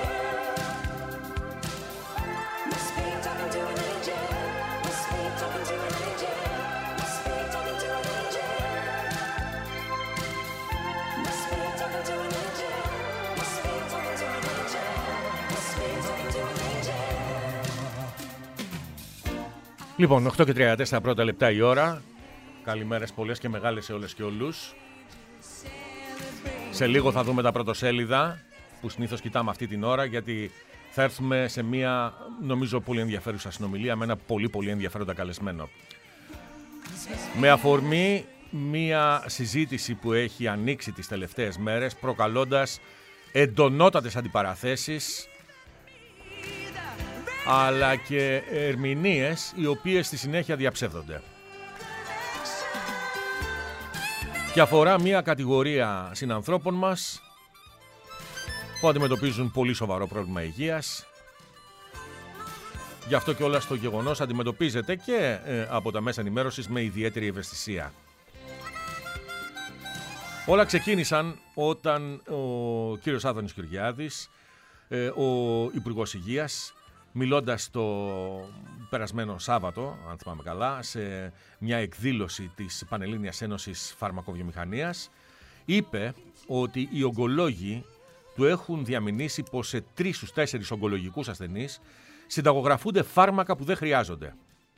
Must be talking to an angel. Must be talking to an angel. Must be talking to an angel. Λοιπόν, οκτώ και τριάντα τέσσερα πρώτα λεπτά η ώρα. Καλημέρες πολλές και μεγάλες σε όλες και όλους. Σε λίγο θα δούμε τα πρωτοσέλιδα που συνήθως κοιτάμε αυτή την ώρα, γιατί θα έρθουμε σε μια νομίζω πολύ ενδιαφέρουσα συνομιλία με ένα πολύ πολύ ενδιαφέροντα καλεσμένο. Με αφορμή μια συζήτηση που έχει ανοίξει τις τελευταίες μέρες, προκαλώντας εντονότατες αντιπαραθέσεις αλλά και ερμηνείες οι οποίες στη συνέχεια διαψεύδονται. Και αφορά μια κατηγορία συνανθρώπων μας που αντιμετωπίζουν πολύ σοβαρό πρόβλημα υγείας. Γι' αυτό και όλα στο γεγονός αντιμετωπίζεται και ε, από τα μέσα ενημέρωσης με ιδιαίτερη ευαισθησία. Όλα ξεκίνησαν όταν ο κύριος Άδωνης Γεωργιάδης, ε, ο Υπουργός Υγείας, μιλώντας το περασμένο Σάββατο, αν θυμάμαι καλά, σε μια εκδήλωση της Πανελλήνιας Ένωσης Φαρμακοβιομηχανίας, είπε ότι οι ογκολόγοι του έχουν διαμηνήσει πως σε τρεις στους τέσσερις ογκολογικούς ασθενείς συνταγογραφούνται φάρμακα που δεν χρειάζονται.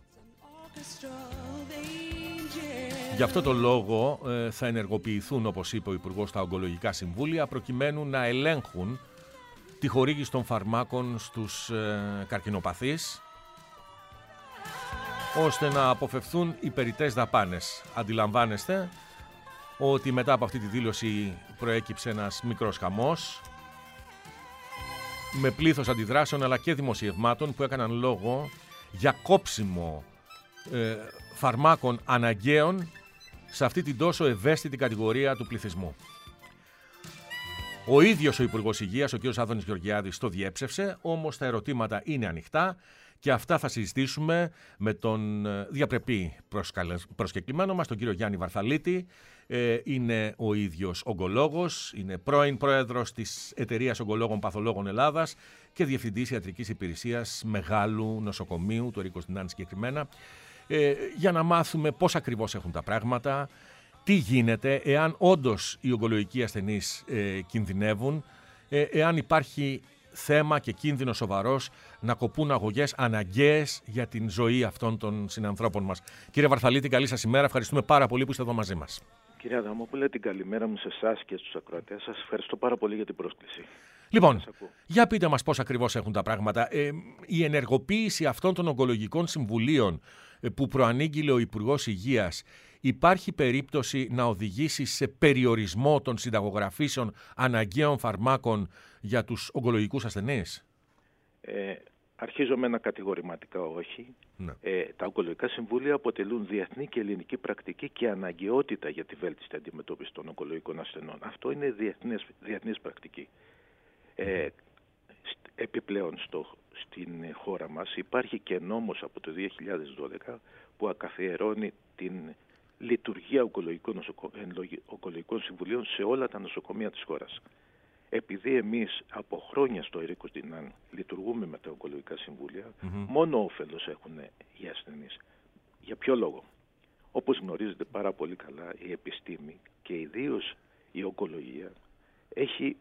Γι' αυτό το λόγο ε, θα ενεργοποιηθούν, όπως είπε ο Υπουργός, τα ογκολογικά συμβούλια προκειμένου να ελέγχουν τη χορήγηση των φαρμάκων στους ε, καρκινοπαθείς, ώστε να αποφευθούν οι περιττές δαπάνες. Αντιλαμβάνεστε ότι μετά από αυτή τη δήλωση προέκυψε ένας μικρός χαμός με πλήθος αντιδράσεων αλλά και δημοσιευμάτων που έκαναν λόγο για κόψιμο ε, φαρμάκων αναγκαίων σε αυτή την τόσο ευαίσθητη κατηγορία του πληθυσμού. Ο ίδιος ο Υπουργός Υγείας, ο κ. Άδωνης Γεωργιάδης, το διέψευσε, όμως τα ερωτήματα είναι ανοιχτά και αυτά θα συζητήσουμε με τον διαπρεπή προσκεκλημένο μας, τον κύριο Γιάννη Βαρθαλίτη. Ε, είναι ο ίδιος ογκολόγος, είναι πρώην πρόεδρος της Εταιρείας Ογκολόγων Παθολόγων Ελλάδας και διευθυντής ιατρικής υπηρεσίας μεγάλου νοσοκομείου, του Ερίκο Στινάνη συγκεκριμένα, ε, για να μάθουμε πώς ακριβώς έχουν τα πράγματα, τι γίνεται εάν όντως οι ογκολογικοί ασθενείς ε, κινδυνεύουν, ε, εάν υπάρχει θέμα και κίνδυνο σοβαρός να κοπούν αγωγές αναγκαίες για την ζωή αυτών των συνανθρώπων μας. Κύριε Βαρθαλίτη, καλή σας ημέρα. Ευχαριστούμε πάρα πολύ που είστε εδώ μαζί μας. Κύριε Αδαμόπουλε, την καλημέρα μου σε εσάς και στους ακροατές σας. Ευχαριστώ πάρα πολύ για την πρόσκληση. Λοιπόν, για πείτε μας πώς ακριβώς έχουν τα πράγματα. Ε, η ενεργοποίηση αυτών των ογκολογικών συμβουλίων ε, που προανήγγειλε ο Υπουργός Υγείας, υπάρχει περίπτωση να οδηγήσει σε περιορισμό των συνταγογραφήσεων αναγκαίων φαρμάκων για τους ογκολογικούς ασθενείς? Ε, αρχίζω με ένα κατηγορηματικά όχι. Ναι. Ε, τα ογκολογικά συμβούλια αποτελούν διεθνή και ελληνική πρακτική και αναγκαιότητα για τη βέλτιστη αντιμετώπιση των ογκολογικών ασθενών. Αυτό είναι διεθνής, διεθνής πρακτική. Ε, επιπλέον στο, στην χώρα μας υπάρχει και νόμος από το δύο χιλιάδες δώδεκα που ακαθιερώνει την λειτουργία ογκολογικών, νοσοκο... ογκολογικών συμβουλίων σε όλα τα νοσοκομεία της χώρας. Επειδή εμείς από χρόνια στο Ερίκος Ντινάν λειτουργούμε με τα ογκολογικά συμβούλια, mm-hmm. μόνο όφελος έχουν οι ασθενείς. Για ποιο λόγο? Όπως γνωρίζετε πάρα πολύ καλά, η επιστήμη και ιδίως η ογκολογία έχει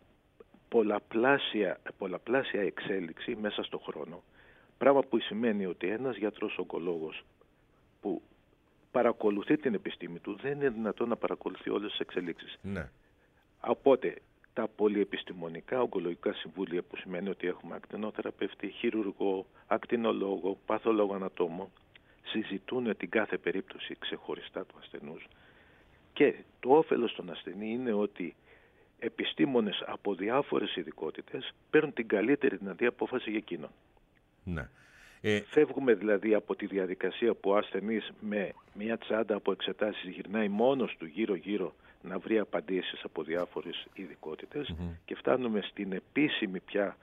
πολλαπλάσια, πολλαπλάσια εξέλιξη μέσα στον χρόνο, πράγμα που σημαίνει ότι ένας γιατρός ογκολόγος που παρακολουθεί την επιστήμη του δεν είναι δυνατόν να παρακολουθεί όλες τις εξελίξεις. Ναι. Οπότε τα πολυεπιστημονικά ογκολογικά συμβούλια, που σημαίνει ότι έχουμε ακτινοθεραπευτή, χειρουργό, ακτινολόγο, παθολόγο ανατόμο, συζητούν την κάθε περίπτωση ξεχωριστά του ασθενούς, και το όφελος των ασθενή είναι ότι επιστήμονες από διάφορες ειδικότητες παίρνουν την καλύτερη δυνατή απόφαση για εκείνον. Ναι. Ε... Φεύγουμε δηλαδή από τη διαδικασία που ο ασθενής με μια τσάντα από εξετάσεις γυρνάει μόνος του γύρω-γύρω να βρει απαντήσεις από διάφορες ειδικότητες, mm-hmm. και φτάνουμε στην επίσημη πια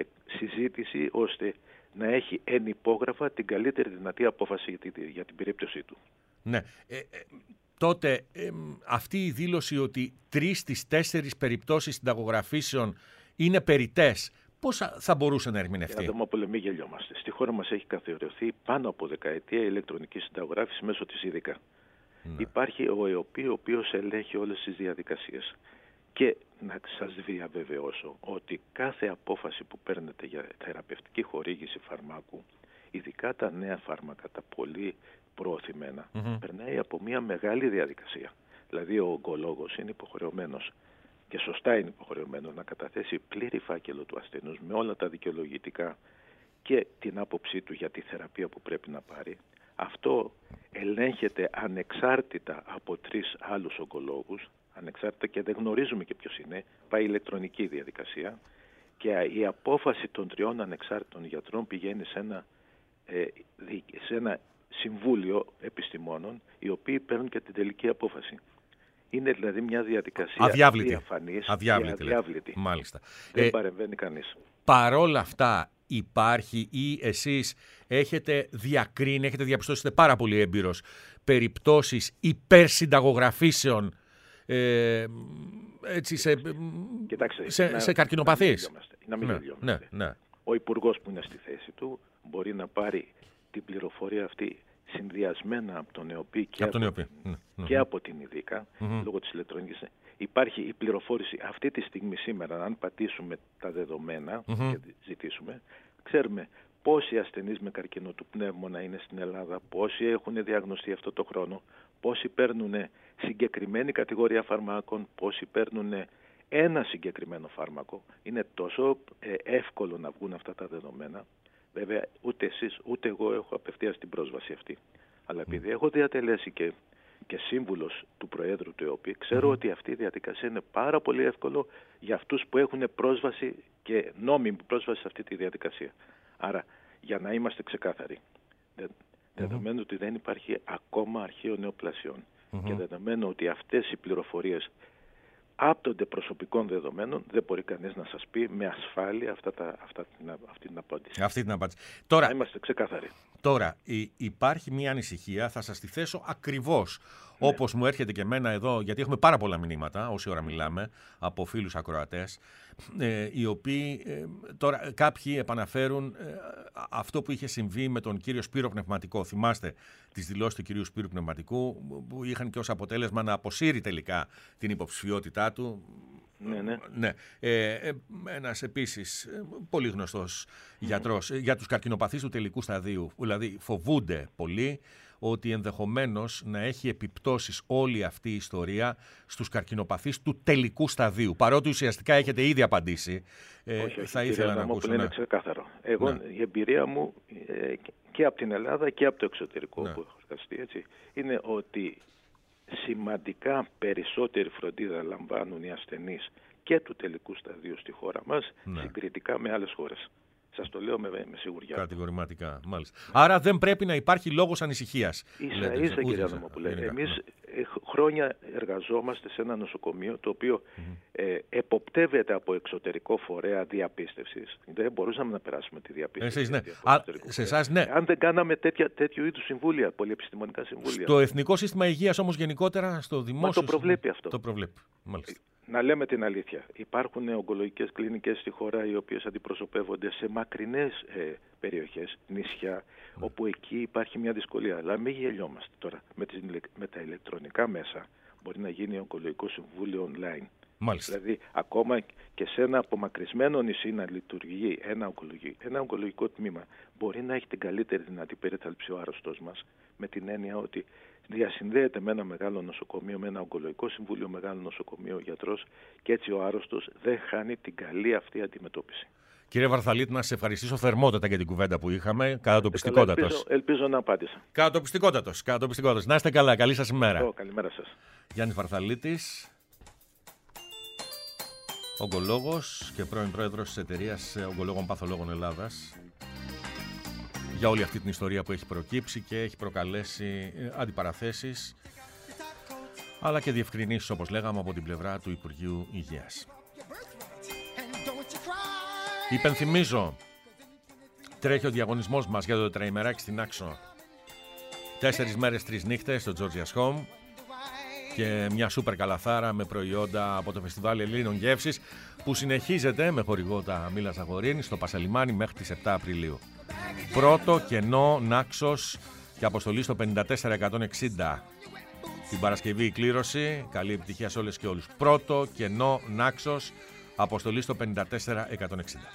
συζήτηση ώστε να έχει ενυπόγραφα την καλύτερη δυνατή απόφαση για την περίπτωσή του. Ναι. Ε, ε, τότε ε, αυτή η δήλωση ότι τρεις στις τέσσερις περιπτώσεις συνταγογραφήσεων είναι περιττές, πώς θα μπορούσε να ερμηνευτεί? Για να δούμε, μην γελιόμαστε. Στη χώρα μας έχει καθιερωθεί πάνω από δεκαετία η ηλεκτρονική συνταγογράφηση μέσω της ΙΔΙΚΑ. Ναι. Υπάρχει ο ΕΟΠΗ, ο οποίος ελέγχει όλες τις διαδικασίες. Και να σας διαβεβαιώσω ότι κάθε απόφαση που παίρνετε για θεραπευτική χορήγηση φαρμάκου, ειδικά τα νέα φάρμακα, τα πολύ προωθημένα, mm-hmm. περνάει από μια μεγάλη διαδικασία. Δηλαδή ο ογκολόγος είναι υποχρεωμένος, και σωστά είναι υποχρεωμένος, να καταθέσει πλήρη φάκελο του ασθενούς με όλα τα δικαιολογητικά και την άποψή του για τη θεραπεία που πρέπει να πάρει. Αυτό ελέγχεται ανεξάρτητα από τρεις άλλους ογκολόγους, ανεξάρτητα, και δεν γνωρίζουμε και ποιος είναι, πάει ηλεκτρονική διαδικασία, και η απόφαση των τριών ανεξάρτητων γιατρών πηγαίνει σε ένα, ε, σε ένα συμβούλιο επιστημόνων, οι οποίοι παίρνουν και την τελική απόφαση. Είναι δηλαδή μια διαδικασία αδιάβλητη. διαφανής αδιάβλητη, και αδιάβλητη. Μάλιστα. Δεν ε, παρεμβαίνει κανείς. Παρόλα αυτά υπάρχει, ή εσείς έχετε διακρίνει, έχετε διαπιστώσει, είστε πάρα πολύ έμπειρος, περιπτώσεις υπερσυνταγογραφήσεων ε, έτσι, σε, Κοιτάξτε, σε, να, σε καρκινοπαθείς? Να μην ναι, γελιόμαστε. Ναι, ναι. Ο υπουργός που είναι στη θέση του μπορεί να πάρει την πληροφορία αυτή συνδυασμένα από τον ΕΟΠΗ και, από, από, την, ναι, και ναι. από την ΙΔΙΚΑ, mm-hmm. λόγω της ηλεκτρονικής. Υπάρχει η πληροφόρηση αυτή τη στιγμή σήμερα, αν πατήσουμε τα δεδομένα mm-hmm. και ζητήσουμε, ξέρουμε πόσοι ασθενείς με καρκίνο του πνεύμονα είναι στην Ελλάδα, πόσοι έχουν διαγνωστεί αυτό το χρόνο, πόσοι παίρνουν συγκεκριμένη κατηγορία φαρμάκων, πόσοι παίρνουν ένα συγκεκριμένο φάρμακο. Είναι τόσο ε, εύκολο να βγουν αυτά τα δεδομένα. Βέβαια, ούτε εσείς ούτε εγώ έχω απευθείας την πρόσβαση αυτή. Αλλά επειδή έχω διατελέσει και, και σύμβουλος του Προέδρου του ΕΟΠΗ, ξέρω mm-hmm. ότι αυτή η διαδικασία είναι πάρα πολύ εύκολο για αυτούς που έχουν πρόσβαση και νόμιμη πρόσβαση σε αυτή τη διαδικασία. Άρα, για να είμαστε ξεκάθαροι, δεδομένου mm-hmm. ότι δεν υπάρχει ακόμα αρχείο νεοπλασιών mm-hmm. και δεδομένου ότι αυτές οι πληροφορίες άπτονται προσωπικών δεδομένων, δεν μπορεί κανείς να σας πει με ασφάλεια αυτά τα, αυτά, αυτή την απάντηση. Αυτή την απάντηση. Τώρα, να είμαστε ξεκάθαροι. Τώρα, υ- υπάρχει μια ανησυχία, θα σας τη θέσω ακριβώς όπως μου έρχεται και εμένα εδώ, γιατί έχουμε πάρα πολλά μηνύματα, όση ώρα μιλάμε, από φίλους ακροατές, ε, οι οποίοι ε, τώρα κάποιοι επαναφέρουν ε, αυτό που είχε συμβεί με τον κύριο Σπύρο Πνευματικό. Θυμάστε τις δηλώσεις του κυρίου Σπύρου Πνευματικού, που είχαν και ως αποτέλεσμα να αποσύρει τελικά την υποψηφιότητά του. Ναι, ναι. ναι. Ε, ένας επίσης πολύ γνωστός γιατρός για τους καρκινοπαθείς του τελικού σταδίου. Δηλαδή φοβούνται πολύ ότι ενδεχομένως να έχει επιπτώσεις όλη αυτή η ιστορία στους καρκινοπαθείς του τελικού σταδίου. Παρότι ουσιαστικά έχετε ήδη απαντήσει, ε, όχι, όχι, θα ήθελα να ακούσω. Είναι ναι. ξεκάθαρο. Εγώ, ναι. η εμπειρία μου ε, και από την Ελλάδα και από το εξωτερικό ναι. που έχω εργαστεί, έτσι, είναι ότι σημαντικά περισσότερη φροντίδα λαμβάνουν οι ασθενείς και του τελικού σταδίου στη χώρα μας, ναι. συγκριτικά με άλλες χώρες. Σας το λέω με, με σιγουριά. Κατηγορηματικά, μάλιστα. Άρα δεν πρέπει να υπάρχει λόγος ανησυχίας. Ίσα ίσα, κύριε Αδαμόπουλε. Εμείς ναι. χρόνια εργαζόμαστε σε ένα νοσοκομείο το οποίο mm-hmm. ε, εποπτεύεται από εξωτερικό φορέα διαπίστευσης. Δεν μπορούσαμε να περάσουμε τη διαπίστευση. Εσείς, ναι. Α, σε εσάς, ναι. Αν δεν κάναμε τέτοια, τέτοιου είδους συμβούλια, πολυεπιστημονικά συμβούλια. Το Εθνικό Σύστημα Υγείας όμως γενικότερα, στο δημόσιο... Μα το προβλέπει αυτό. Το προβλέπει, μάλιστα. Να λέμε την αλήθεια. Υπάρχουν ογκολογικές κλινικές στη χώρα οι οποίες αντιπροσωπεύονται σε μακρινές ε, περιοχές, νησιά, mm. όπου εκεί υπάρχει μια δυσκολία. Αλλά μην γελιόμαστε τώρα. Με, τις, με τα ηλεκτρονικά μέσα μπορεί να γίνει ογκολογικό συμβούλιο online. Μάλιστα. Δηλαδή, ακόμα και σε ένα απομακρυσμένο νησί να λειτουργεί ένα ογκολογικό, ένα ογκολογικό τμήμα, μπορεί να έχει την καλύτερη δυνατή περίθαλψη ο άρρωστος μας, με την έννοια ότι διασυνδέεται με ένα μεγάλο νοσοκομείο, με ένα ογκολογικό συμβούλιο, μεγάλο νοσοκομείο, ο γιατρός, και έτσι ο άρρωστος δεν χάνει την καλή αυτή αντιμετώπιση. Κύριε Βαρθαλίτη, να σας ευχαριστήσω θερμότατα για την κουβέντα που είχαμε. Κατά το πιστικότατος. Ελπίζω, ελπίζω να απάντησα. Κατά το πιστικότατος. Κατά το πιστικότατος. Να είστε καλά. Καλή σας ημέρα. Oh, καλημέρα σας. Γιάννης Βαρθαλίτης, ογκολόγος και πρώην πρόεδρος της εταιρείας Ογκολόγων Παθολόγων Ελλάδας, για όλη αυτή την ιστορία που έχει προκύψει και έχει προκαλέσει αντιπαραθέσεις, αλλά και διευκρινήσεις, όπως λέγαμε, από την πλευρά του Υπουργείου Υγείας. Υπενθυμίζω, τρέχει ο διαγωνισμός μας για το τετραημεράκι στην Άξο. Τέσσερις μέρες, τρεις νύχτες στο Georgia's Home και μια σούπερ καλαθάρα με προϊόντα από το Φεστιβάλ Ελλήνων Γεύσης, που συνεχίζεται με χορηγό τα Μήλα Ζαγορίνη στο Πασαλιμάνι μέχρι τις επτά Απριλίου. Πρώτο κενό Νάξος και αποστολή στο πενήντα τέσσερα εκατόν εξήντα. Την Παρασκευή η κλήρωση. Καλή επιτυχία σε όλες και όλους. Πρώτο κενό Νάξος, αποστολή στο πενήντα τέσσερα εκατόν εξήντα.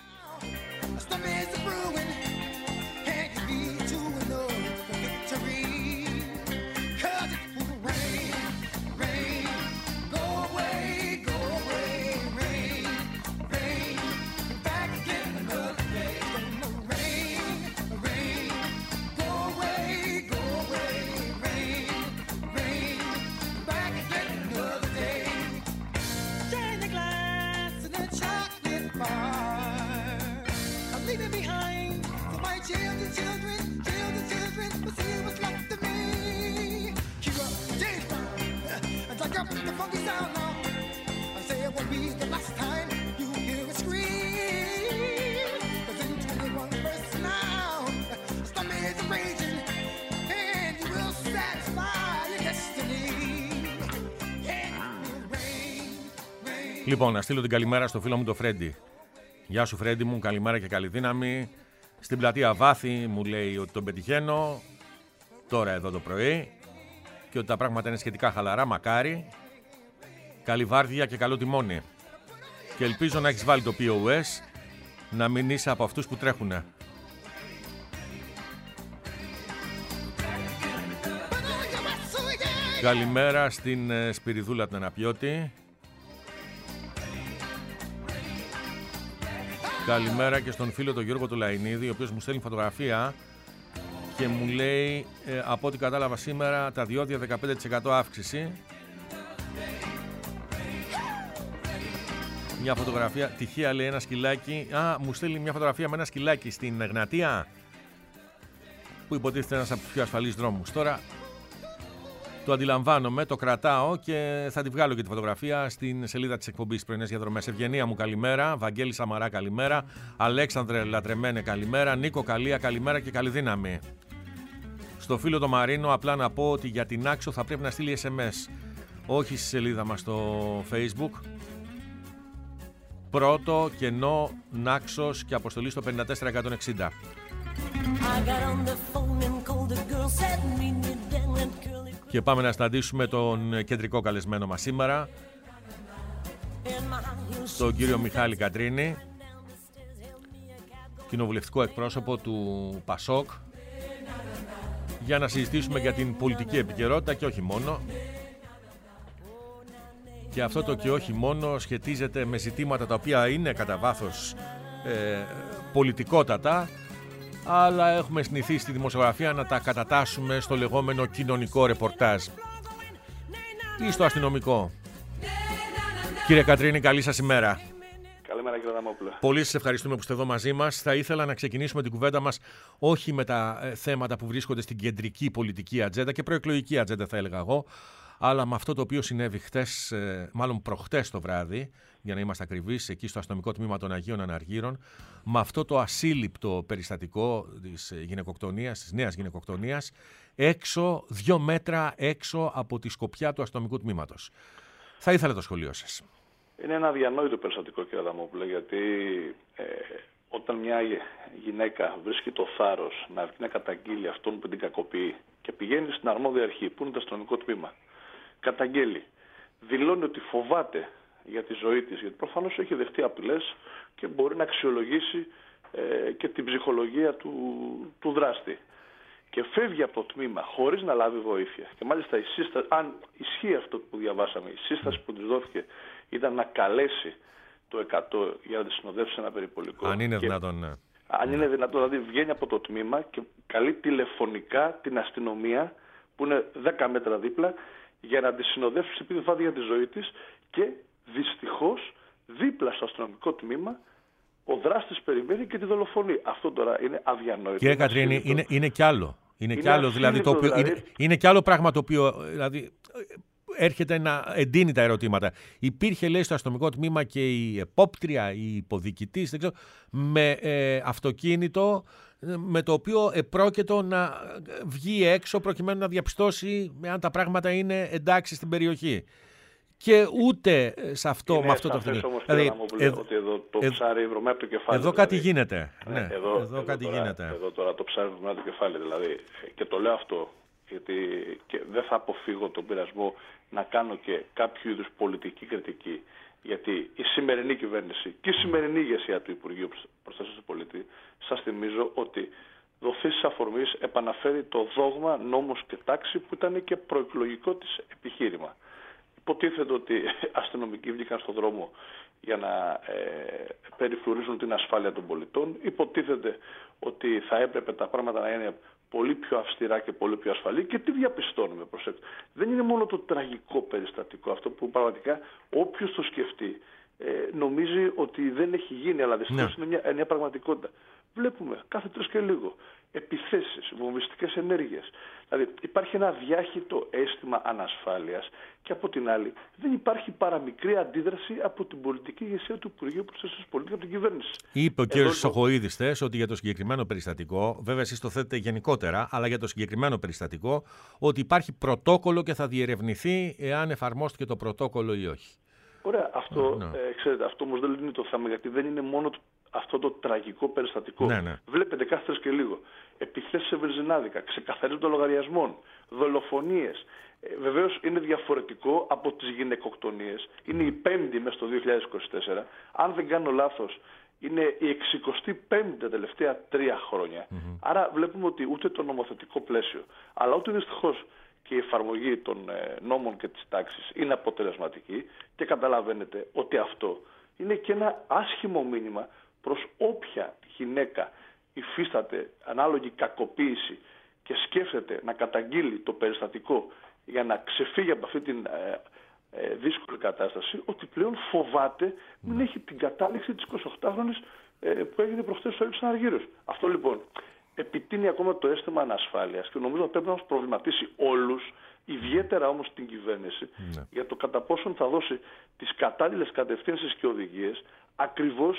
Λοιπόν, να στείλω την καλημέρα στο φίλο μου τον Φρέντι. Γεια σου Φρέντι μου, καλημέρα και καλή δύναμη. Στην πλατεία Βάθη μου λέει ότι τον πετυχαίνω τώρα εδώ το πρωί και ότι τα πράγματα είναι σχετικά χαλαρά, μακάρι. Καλή βάρδια και καλό τιμόνι. Και ελπίζω να έχεις βάλει το πι ο ες, να μην είσαι από αυτούς που τρέχουνε. Καλημέρα στην Σπυριδούλα την Αναπιώτη. Καλημέρα και στον φίλο τον Γιώργο του Λαϊνίδη, ο οποίος μου στέλνει φωτογραφία και μου λέει, ε, από ό,τι κατάλαβα σήμερα, τα διόδια δεκαπέντε τοις εκατό αύξηση. Μια φωτογραφία, τυχαία λέει ένα σκυλάκι. Α, μου στέλνει μια φωτογραφία με ένα σκυλάκι στην Εγνατία, που υποτίθεται ένας από τους πιο ασφαλείς δρόμους. Τώρα το αντιλαμβάνομαι, το κρατάω και θα τη βγάλω και τη φωτογραφία στην σελίδα της εκπομπής Πρωινές Διαδρομές. Ευγενία μου καλημέρα, Βαγγέλη Σαμαρά καλημέρα, Αλέξανδρε Λατρεμένε καλημέρα, Νίκο Καλία καλημέρα και καλή δύναμη. Στο φίλο το Μαρίνο απλά να πω ότι για την Άξο θα πρέπει να στείλει ες εμ ες. Όχι στη σελίδα μας στο Facebook. Πρώτο κενό Νάξος και αποστολή στο πενήντα τέσσερα εκατόν εξήντα. Και πάμε να συναντήσουμε τον κεντρικό καλεσμένο μας σήμερα, τον κύριο Μιχάλη Κατρίνη, κοινοβουλευτικό εκπρόσωπο του ΠΑΣΟΚ, για να συζητήσουμε για την πολιτική επικαιρότητα και όχι μόνο. Και αυτό το και όχι μόνο σχετίζεται με ζητήματα τα οποία είναι κατά βάθος ε, πολιτικότατα, αλλά έχουμε συνηθίσει στη δημοσιογραφία να τα κατατάσσουμε στο λεγόμενο κοινωνικό ρεπορτάζ ή στο αστυνομικό. Κύριε Κατρίνη, καλή σας ημέρα. Καλημέρα κύριε Αδαμόπουλε. Πολύ σας ευχαριστούμε που είστε εδώ μαζί μας. Θα ήθελα να ξεκινήσουμε την κουβέντα μας όχι με τα ε, θέματα που βρίσκονται στην κεντρική πολιτική ατζέντα και προεκλογική ατζέντα θα έλεγα εγώ, αλλά με αυτό το οποίο συνέβη χτες, ε, μάλλον προχτές το βράδυ, για να είμαστε ακριβείς, εκεί στο αστυνομικό τμήμα των Αγίων Αναργύρων, με αυτό το ασύλληπτο περιστατικό της γυναικοκτονίας, της νέας γυναικοκτονίας, έξω, δύο μέτρα έξω από τη σκοπιά του αστυνομικού τμήματος. Θα ήθελα το σχολείο σας. Είναι ένα αδιανόητο περιστατικό κύριε Αδαμόπουλε, γιατί ε, όταν μια γυναίκα βρίσκει το θάρρος να βγει να καταγγείλει αυτόν που την κακοποιεί και πηγαίνει στην αρμόδια αρχή, που είναι το αστυνομικό τμήμα, καταγγέλει, δηλώνει ότι φοβάται για τη ζωή της, γιατί προφανώς έχει δεχτεί απειλές και μπορεί να αξιολογήσει ε, και την ψυχολογία του, του δράστη. Και φεύγει από το τμήμα χωρίς να λάβει βοήθεια. Και μάλιστα η σύσταση, αν ισχύει αυτό που διαβάσαμε, η σύσταση που της δόθηκε ήταν να καλέσει το εκατό για να τη συνοδεύσει σε ένα περιπολικό. Αν είναι δυνατόν, ναι. Αν είναι δυνατόν, δηλαδή βγαίνει από το τμήμα και καλεί τηλεφωνικά την αστυνομία που είναι δέκα μέτρα δίπλα για να τη συνοδεύσει επειδή φάται για τη ζωή της, και δυστυχώς δίπλα στο αστυνομικό τμήμα ο δράστης περιμένει και τη δολοφονεί. Αυτό τώρα είναι αδιανόητο. Κύριε Κατρίνη, είναι, είναι κι άλλο. Είναι, είναι κι άλλο, δηλαδή, το οποίο, δηλαδή... Είναι, είναι κι άλλο πράγμα το οποίο δηλαδή, έρχεται να εντείνει τα ερωτήματα. Υπήρχε, λέει, στο αστυνομικό τμήμα και η επόπτρια, η υποδιοικητής, δεν ξέρω, με ε, αυτοκίνητο, με το οποίο επρόκειτο να βγει έξω προκειμένου να διαπιστώσει αν τα πράγματα είναι εντάξει στην περιοχή. Και ούτε σε αυτό, είναι με αυτό το αυτοκίνητο. Όμως, δηλαδή, ε, ότι εδώ το ε, ψάρι βρωμάει από το κεφάλι. Εδώ δηλαδή. κάτι γίνεται. Ναι, ναι, εδώ, εδώ, εδώ, κάτι τώρα, γίνεται. Εδώ τώρα το ψάρι βρωμάει από το κεφάλι. Δηλαδή. Και το λέω αυτό γιατί και δεν θα αποφύγω τον πειρασμό να κάνω και κάποιο είδους πολιτική κριτική. Γιατί η σημερινή κυβέρνηση και η σημερινή ηγεσία του Υπουργείου Προστασίας του Πολίτη, σας θυμίζω ότι δοθήσεις αφορμής επαναφέρει το δόγμα νόμος και τάξη που ήταν και προεκλογικό της επιχείρημα. Υποτίθεται ότι αστυνομικοί βγήκαν στον δρόμο για να ε, περιφρουρήσουν την ασφάλεια των πολιτών. Υποτίθεται ότι θα έπρεπε τα πράγματα να είναι πολύ πιο αυστηρά και πολύ πιο ασφαλή. Και τι διαπιστώνουμε, προσέξτε. Δεν είναι μόνο το τραγικό περιστατικό αυτό που πραγματικά όποιος το σκεφτεί ε, νομίζει ότι δεν έχει γίνει, αλλά δυστυχώς ναι. είναι μια, μια πραγματικότητα. Βλέπουμε κάθε τρεις και λίγο επιθέσεις, βομβιστικές ενέργειες. Δηλαδή υπάρχει ένα διάχυτο αίσθημα ανασφάλειας και από την άλλη δεν υπάρχει παραμικρή αντίδραση από την πολιτική ηγεσία του Υπουργείου Προστασίας του Πολίτη και από την κυβέρνηση. Είπε ο κ. Σοχοίδης χθες ότι για το συγκεκριμένο περιστατικό, βέβαια εσείς το θέτετε γενικότερα, αλλά για το συγκεκριμένο περιστατικό, ότι υπάρχει πρωτόκολλο και θα διερευνηθεί εάν εφαρμόστηκε το πρωτόκολλο ή όχι. Ωραία, αυτό, no. ε, ξέρετε, αυτό όμως δεν είναι το θέμα, γιατί δεν είναι μόνο το, αυτό το τραγικό περιστατικό. Ναι, ναι. Βλέπετε κάθε τρεις και λίγο επιθέσεις σε βενζινάδικα, ξεκαθαρίζουν των λογαριασμών, δολοφονίες. Ε, βεβαίως είναι διαφορετικό από τις γυναικοκτονίες. Είναι η πέμπτη μέσα στο δύο χιλιάδες είκοσι τέσσερα. Αν δεν κάνω λάθος, είναι η εξηκοστή πέμπτη τα τελευταία τρία χρόνια. Mm-hmm. Άρα βλέπουμε ότι ούτε το νομοθετικό πλαίσιο, αλλά ούτε δυστυχώς και η εφαρμογή των νόμων και της τάξης είναι αποτελεσματική, και καταλαβαίνετε ότι αυτό είναι και ένα άσχημο μήνυμα προς όποια γυναίκα υφίσταται ανάλογη κακοποίηση και σκέφτεται να καταγγείλει το περιστατικό για να ξεφύγει από αυτή την ε, ε, δύσκολη κατάσταση, ότι πλέον φοβάται μην έχει την κατάληξη της εικοσιοκτάχρονης ε, που έγινε προχθές στο Άγιος Αναργύρος. Αυτό λοιπόν επιτείνει ακόμα το αίσθημα ανασφάλειας και νομίζω ότι πρέπει να μας προβληματίσει όλους, ιδιαίτερα όμως την κυβέρνηση, ναι. για το κατά πόσον θα δώσει τις κατάλληλες κατευθύνσεις και οδηγίες ακριβώς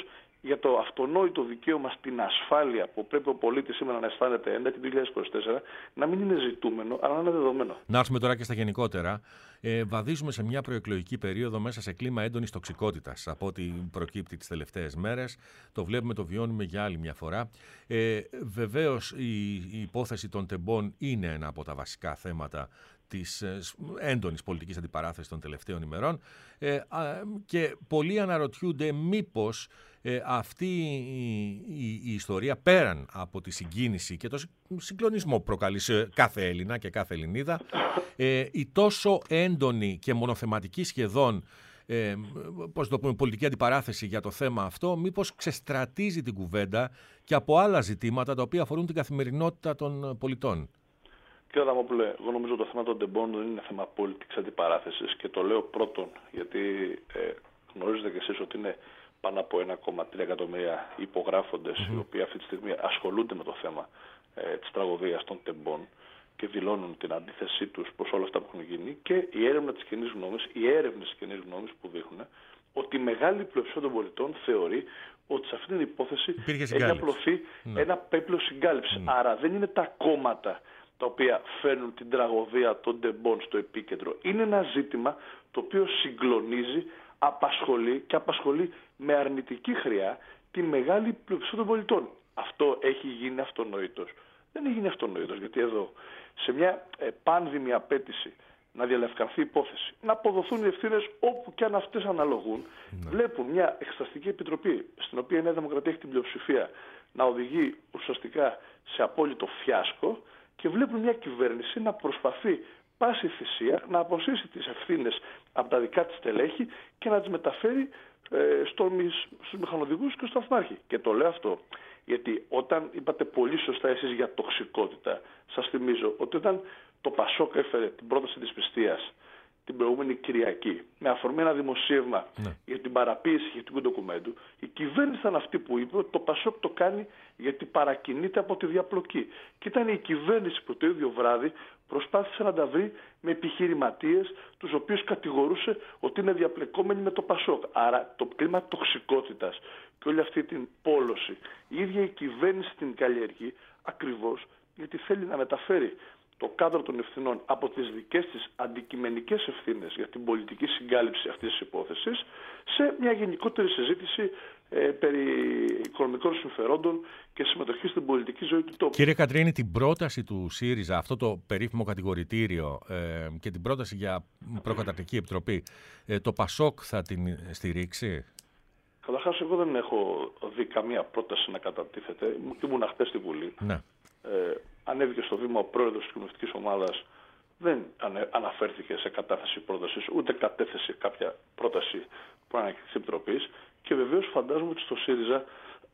για το αυτονόητο δικαίωμα στην ασφάλεια που πρέπει ο πολίτης σήμερα να αισθάνεται ένταξη του δύο χιλιάδες είκοσι τέσσερα να μην είναι ζητούμενο, αλλά να είναι δεδομένο. Να έρθουμε τώρα και στα γενικότερα. Ε, βαδίζουμε σε μια προεκλογική περίοδο μέσα σε κλίμα έντονης τοξικότητας από ό,τι προκύπτει τις τελευταίες μέρες. Το βλέπουμε, το βιώνουμε για άλλη μια φορά. Ε, βεβαίως η, η υπόθεση των τεμπών είναι ένα από τα βασικά θέματα της έντονης πολιτικής αντιπαράθεσης των τελευταίων ημερών ε, α, και πολλοί αναρωτιούνται μήπως ε, αυτή η, η, η ιστορία πέραν από τη συγκίνηση και το συγκλονισμό που προκαλεί σε κάθε Έλληνα και κάθε Ελληνίδα ε, η τόσο έντονη και μονοθεματική σχεδόν ε, πώς το πούμε, πολιτική αντιπαράθεση για το θέμα αυτό μήπως ξεστρατίζει την κουβέντα και από άλλα ζητήματα τα οποία αφορούν την καθημερινότητα των πολιτών. Κύριε Αδαμόπουλε, εγώ νομίζω το θέμα των τεμπών δεν είναι θέμα πολιτικής αντιπαράθεσης και το λέω πρώτον γιατί ε, γνωρίζετε κι εσείς ότι είναι πάνω από ένα κόμμα τρία εκατομμύρια υπογράφοντες mm-hmm. οι οποίοι αυτή τη στιγμή ασχολούνται με το θέμα ε, της τραγωδίας των τεμπών και δηλώνουν την αντίθεσή τους προς όλα αυτά που έχουν γίνει και η έρευνα της κοινής γνώμης, οι έρευνες της κοινής γνώμης που δείχνουν ότι η μεγάλη πλειοψηφία των πολιτών θεωρεί ότι σε αυτή την υπόθεση έχει απλωθεί mm. ένα πέπλο συγκάλυψη. Mm. Άρα δεν είναι τα κόμματα τα οποία φέρνουν την τραγωδία των τεμπών στο επίκεντρο. Είναι ένα ζήτημα το οποίο συγκλονίζει, απασχολεί και απασχολεί με αρνητική χρειά τη μεγάλη πλειοψηφία των πολιτών. Αυτό έχει γίνει αυτονόητος. Δεν έχει γίνει αυτονόητος, γιατί εδώ σε μια ε, πάνδημη απέτηση να διαλευκανθεί η υπόθεση, να αποδοθούν οι ευθύνες όπου και αν αυτές αναλογούν, ναι. βλέπουν μια εξεταστική επιτροπή, στην οποία η Νέα Δημοκρατία έχει την πλειοψηφία, να οδηγεί ουσιαστικά σε απόλυτο φιάσκο και βλέπουν μια κυβέρνηση να προσπαθεί πάση θυσία να αποσύσει τις ευθύνες από τα δικά της στελέχη και να τις μεταφέρει ε, στους μηχανοδηγούς και στο σταθμάρχη. Και το λέω αυτό γιατί όταν είπατε πολύ σωστά εσείς για τοξικότητα, σας θυμίζω ότι όταν το Πασόκ έφερε την πρόταση της πιστείας την προηγούμενη Κυριακή με αφορμή ένα δημοσίευμα ναι. για την παραποίηση ηχητικού ντοκουμέντου, η κυβέρνηση ήταν αυτή που είπε ότι το Πασόκ το κάνει γιατί παρακινείται από τη διαπλοκή. Και ήταν η κυβέρνηση που το ίδιο βράδυ προσπάθησε να τα βρει με επιχειρηματίες, τους οποίους κατηγορούσε ότι είναι διαπλεκόμενοι με το Πασόκ. Άρα το κλίμα τοξικότητας και όλη αυτή την πόλωση, η ίδια η κυβέρνηση την καλλιεργεί ακριβώς γιατί θέλει να μεταφέρει το κάδρο των ευθυνών από τις δικές της αντικειμενικές ευθύνες για την πολιτική συγκάλυψη αυτής της υπόθεσης σε μια γενικότερη συζήτηση ε, περί οικονομικών συμφερόντων και συμμετοχή στην πολιτική ζωή του τόπου. Κύριε Κατρίνη, την πρόταση του ΣΥΡΙΖΑ, αυτό το περίφημο κατηγορητήριο ε, και την πρόταση για προκαταρκτική επιτροπή, ε, το ΠΑΣΟΚ θα την στηρίξει? Καταρχάς, εγώ δεν έχω δει καμία πρόταση να κατατίθεται. Ήμουν χτες στη Βουλή. Ναι. Ε, ανέβηκε στο βήμα ο πρόεδρος της κοινοβουλευτικής ομάδας, δεν αναφέρθηκε σε κατάθεση πρότασης, ούτε κατέθεσε κάποια πρόταση προανακριτικής επιτροπής και βεβαίως φαντάζομαι ότι στο ΣΥΡΙΖΑ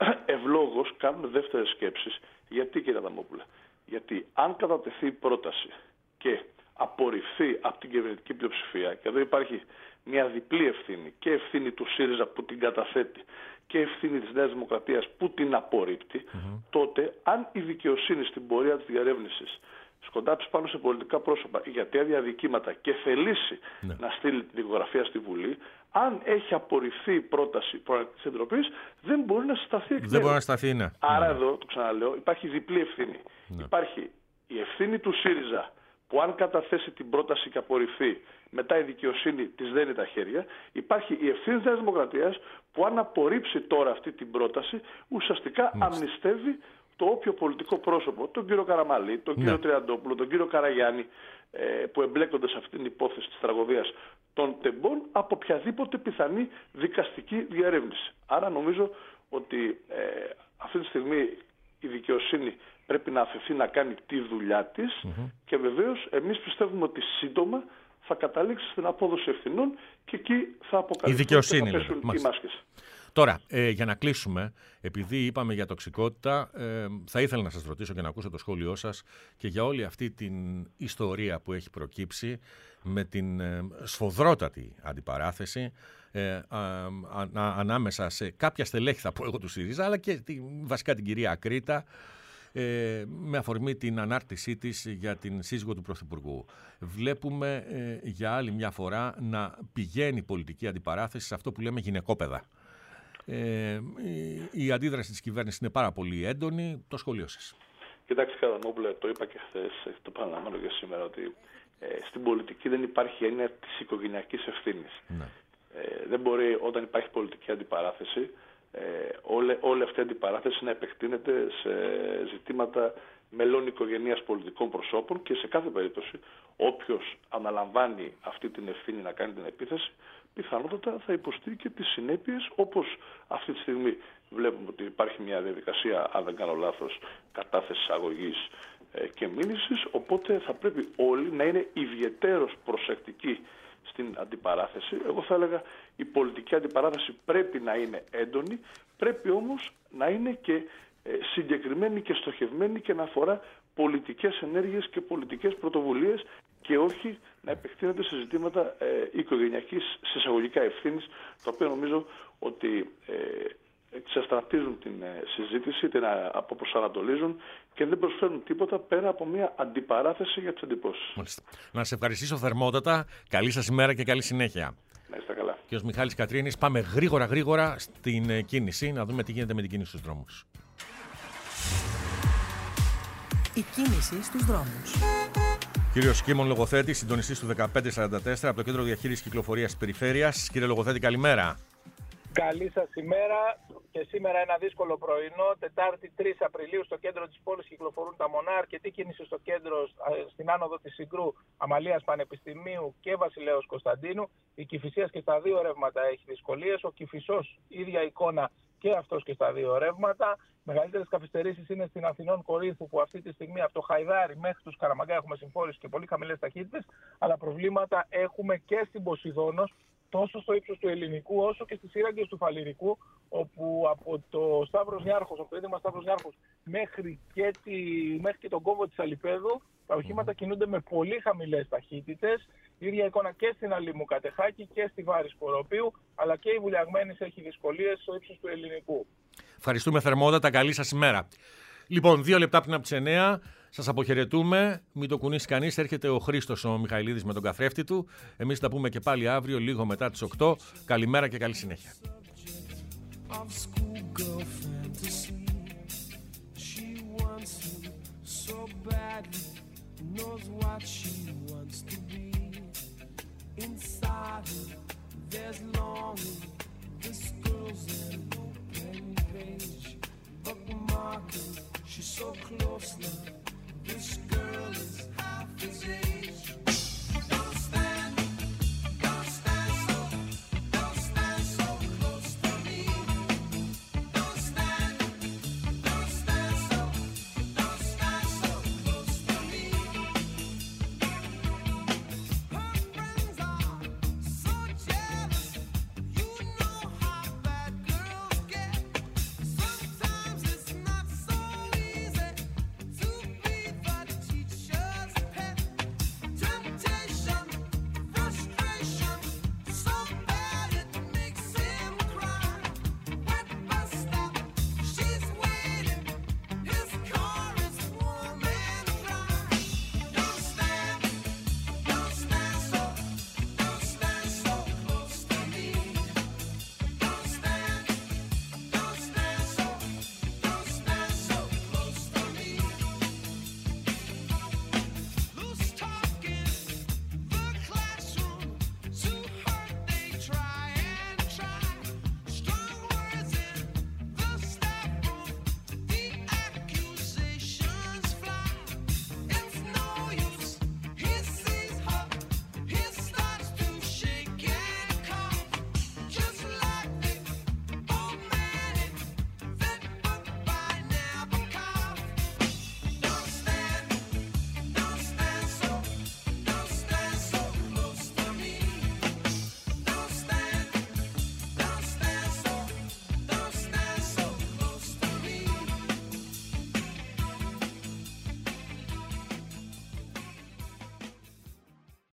ευλόγως κάνουν δεύτερες σκέψεις. Γιατί, κύριε Αδαμόπουλε? Γιατί αν κατατεθεί η πρόταση και απορριφθεί από την κυβερνητική πλειοψηφία, και εδώ υπάρχει μια διπλή ευθύνη, και ευθύνη του ΣΥΡΙΖΑ που την καταθέτει και ευθύνη της Νέας Δημοκρατίας που την απορρίπτει, mm-hmm. τότε αν η δικαιοσύνη στην πορεία της διερεύνησης σκοντάψει πάνω σε πολιτικά πρόσωπα για τέτοια δικήματα και θελήσει ναι. να στείλει την δικογραφία στη Βουλή, αν έχει απορριφθεί η πρόταση προανακριτικής επιτροπής, δεν μπορεί να σταθεί εκ νέου. Δεν μπορεί να σταθεί, ναι. Άρα ναι. εδώ, το ξαναλέω, υπάρχει διπλή ευθύνη. Ναι. Υπάρχει η ευθύνη του ΣΥΡΙΖΑ που αν καταθέσει την πρόταση και απορριφθεί, μετά η δικαιοσύνη της δένει τα χέρια. Υπάρχει η ευθύνη της Νέας Δημοκρατίας που αν απορρίψει τώρα αυτή την πρόταση, ουσιαστικά Μάλιστα. αμνηστεύει το όποιο πολιτικό πρόσωπο, τον κύριο Καραμαλή, τον κύριο ναι. Τριαντόπουλο, τον κύριο Καραγιάννη, ε, που εμπλέκονται σε αυτή την υπόθεση της τραγωδίας των τεμπών, από οποιαδήποτε πιθανή δικαστική διαρεύνηση. Άρα νομίζω ότι ε, αυτή τη στιγμή η δικαιοσύνη πρέπει να αφαιθεί να κάνει τη δουλειά της mm-hmm. και βεβαίως εμείς πιστεύουμε ότι σύντομα θα καταλήξει στην απόδοση ευθυνών και εκεί θα αποκαλυφθούν και θα πέσουν οι μάσκες. Τώρα, ε, για να κλείσουμε, επειδή είπαμε για τοξικότητα, ε, θα ήθελα να σας ρωτήσω και να ακούσω το σχόλιο σας και για όλη αυτή την ιστορία που έχει προκύψει με την ε, σφοδρότατη αντιπαράθεση ε, α, α, α, ανάμεσα σε κάποια στελέχη, θα πω εγώ, του ΣΥΡΙΖΑ, αλλά και τη, βασικά την κυρία Ακρίτα, Ε, με αφορμή την ανάρτησή της για την σύζυγο του Πρωθυπουργού. Βλέπουμε ε, για άλλη μια φορά να πηγαίνει η πολιτική αντιπαράθεση σε αυτό που λέμε γυναικόπαιδα. Ε, η, η αντίδραση της κυβέρνησης είναι πάρα πολύ έντονη. Το σχολείο σας. Κοιτάξτε, Καραμόπουλε, το είπα και χθες, το παραλαμβάνω και σήμερα, ότι ε, στην πολιτική δεν υπάρχει έννοια της οικογενειακής ευθύνης. Ναι. Ε, δεν μπορεί όταν υπάρχει πολιτική αντιπαράθεση ε, όλη, όλη αυτή η αντιπαράθεση να επεκτείνεται σε ζητήματα μελών οικογενείας πολιτικών προσώπων και σε κάθε περίπτωση όποιος αναλαμβάνει αυτή την ευθύνη να κάνει την επίθεση πιθανότατα θα υποστεί και τις συνέπειες, όπως αυτή τη στιγμή βλέπουμε ότι υπάρχει μια διαδικασία, αν δεν κάνω λάθος, κατάθεσης αγωγής ε, και μήνυσης, οπότε θα πρέπει όλοι να είναι ιδιαιτέρως προσεκτικοί στην αντιπαράθεση. Εγώ θα έλεγα η πολιτική αντιπαράθεση πρέπει να είναι έντονη, πρέπει όμως να είναι και ε, συγκεκριμένη και στοχευμένη και να αφορά πολιτικές ενέργειες και πολιτικές πρωτοβουλίες και όχι να επεκτείνεται σε ζητήματα ε, οικογενειακής συσσαγωγικά ευθύνης, τα οποία νομίζω ότι ε, εξαστρατίζουν την ε, συζήτηση, την ε, αποπροσανατολίζουν και δεν προσφέρουν τίποτα πέρα από μια αντιπαράθεση για τις εντυπώσεις. Μάλιστα. Να σε ευχαριστήσω θερμότατα. Καλή σας ημέρα και καλή συνέχεια. Να είστε καλά. Και ως Μιχάλης Κατρίνης πάμε γρήγορα γρήγορα στην ε, κίνηση, να δούμε τι γίνεται με την κίνηση στους δρόμους. Η κίνηση στους δρόμους. Κύριος Κίμων Λογοθέτης, συντονιστής του δεκαπέντε σαράντα τέσσερα από το Κέντρο Διαχείρισης Κυκλοφορίας της Περιφέρειας. Κύριε Λογοθέτη, καλημέρα. Καλή σας ημέρα και σήμερα ένα δύσκολο πρωινό. Τετάρτη τρεις Απριλίου στο κέντρο της πόλης κυκλοφορούν τα μονά. Αρκετή κίνηση στο κέντρο, στην άνοδο της Συγκρού, Αμαλίας Πανεπιστημίου και Βασιλέως Κωνσταντίνου. Η Κηφισίας και στα δύο ρεύματα έχει δυσκολίες. Ο Κηφισός, ίδια εικόνα και αυτός και στα δύο ρεύματα. Μεγαλύτερες καθυστερήσεις είναι στην Αθηνών Κορίνθου, που αυτή τη στιγμή από το Χαϊδάρι μέχρι τους Καραμαγκά έχουμε συμφόρηση και πολύ χαμηλές ταχύτητες. Αλλά προβλήματα έχουμε και στην Ποσειδώνος, τόσο στο ύψος του Ελληνικού όσο και στις σύραγγες του Φαλιρικού, όπου από το Σταύρος Νιάρχος, από το ίδρυμα Σταύρος Νιάρχος μέχρι και, τη, μέχρι και τον κόμβο της Αλιπέδου, τα οχήματα κινούνται με πολύ χαμηλές ταχύτητες. Η ίδια εικόνα και στην Αλήμου Κατεχάκη και στη Βάρη Σκοροπίου, αλλά και η Βουλιαγμένης έχει δυσκολίες στο ύψος του Ελληνικού. Ευχαριστούμε θερμότατα. Καλή σας ημέρα. Λοιπόν, δύο λεπτά πριν από τις εννιά, σας αποχαιρετούμε. Μην το κουνήσει κανείς. Έρχεται ο Χρήστος ο Μιχαηλίδης με τον καθρέφτη του. Εμείς τα πούμε και πάλι αύριο, λίγο μετά τις οκτώ. Καλημέρα και καλή συνέχεια. Inside her, there's longing. This girl's in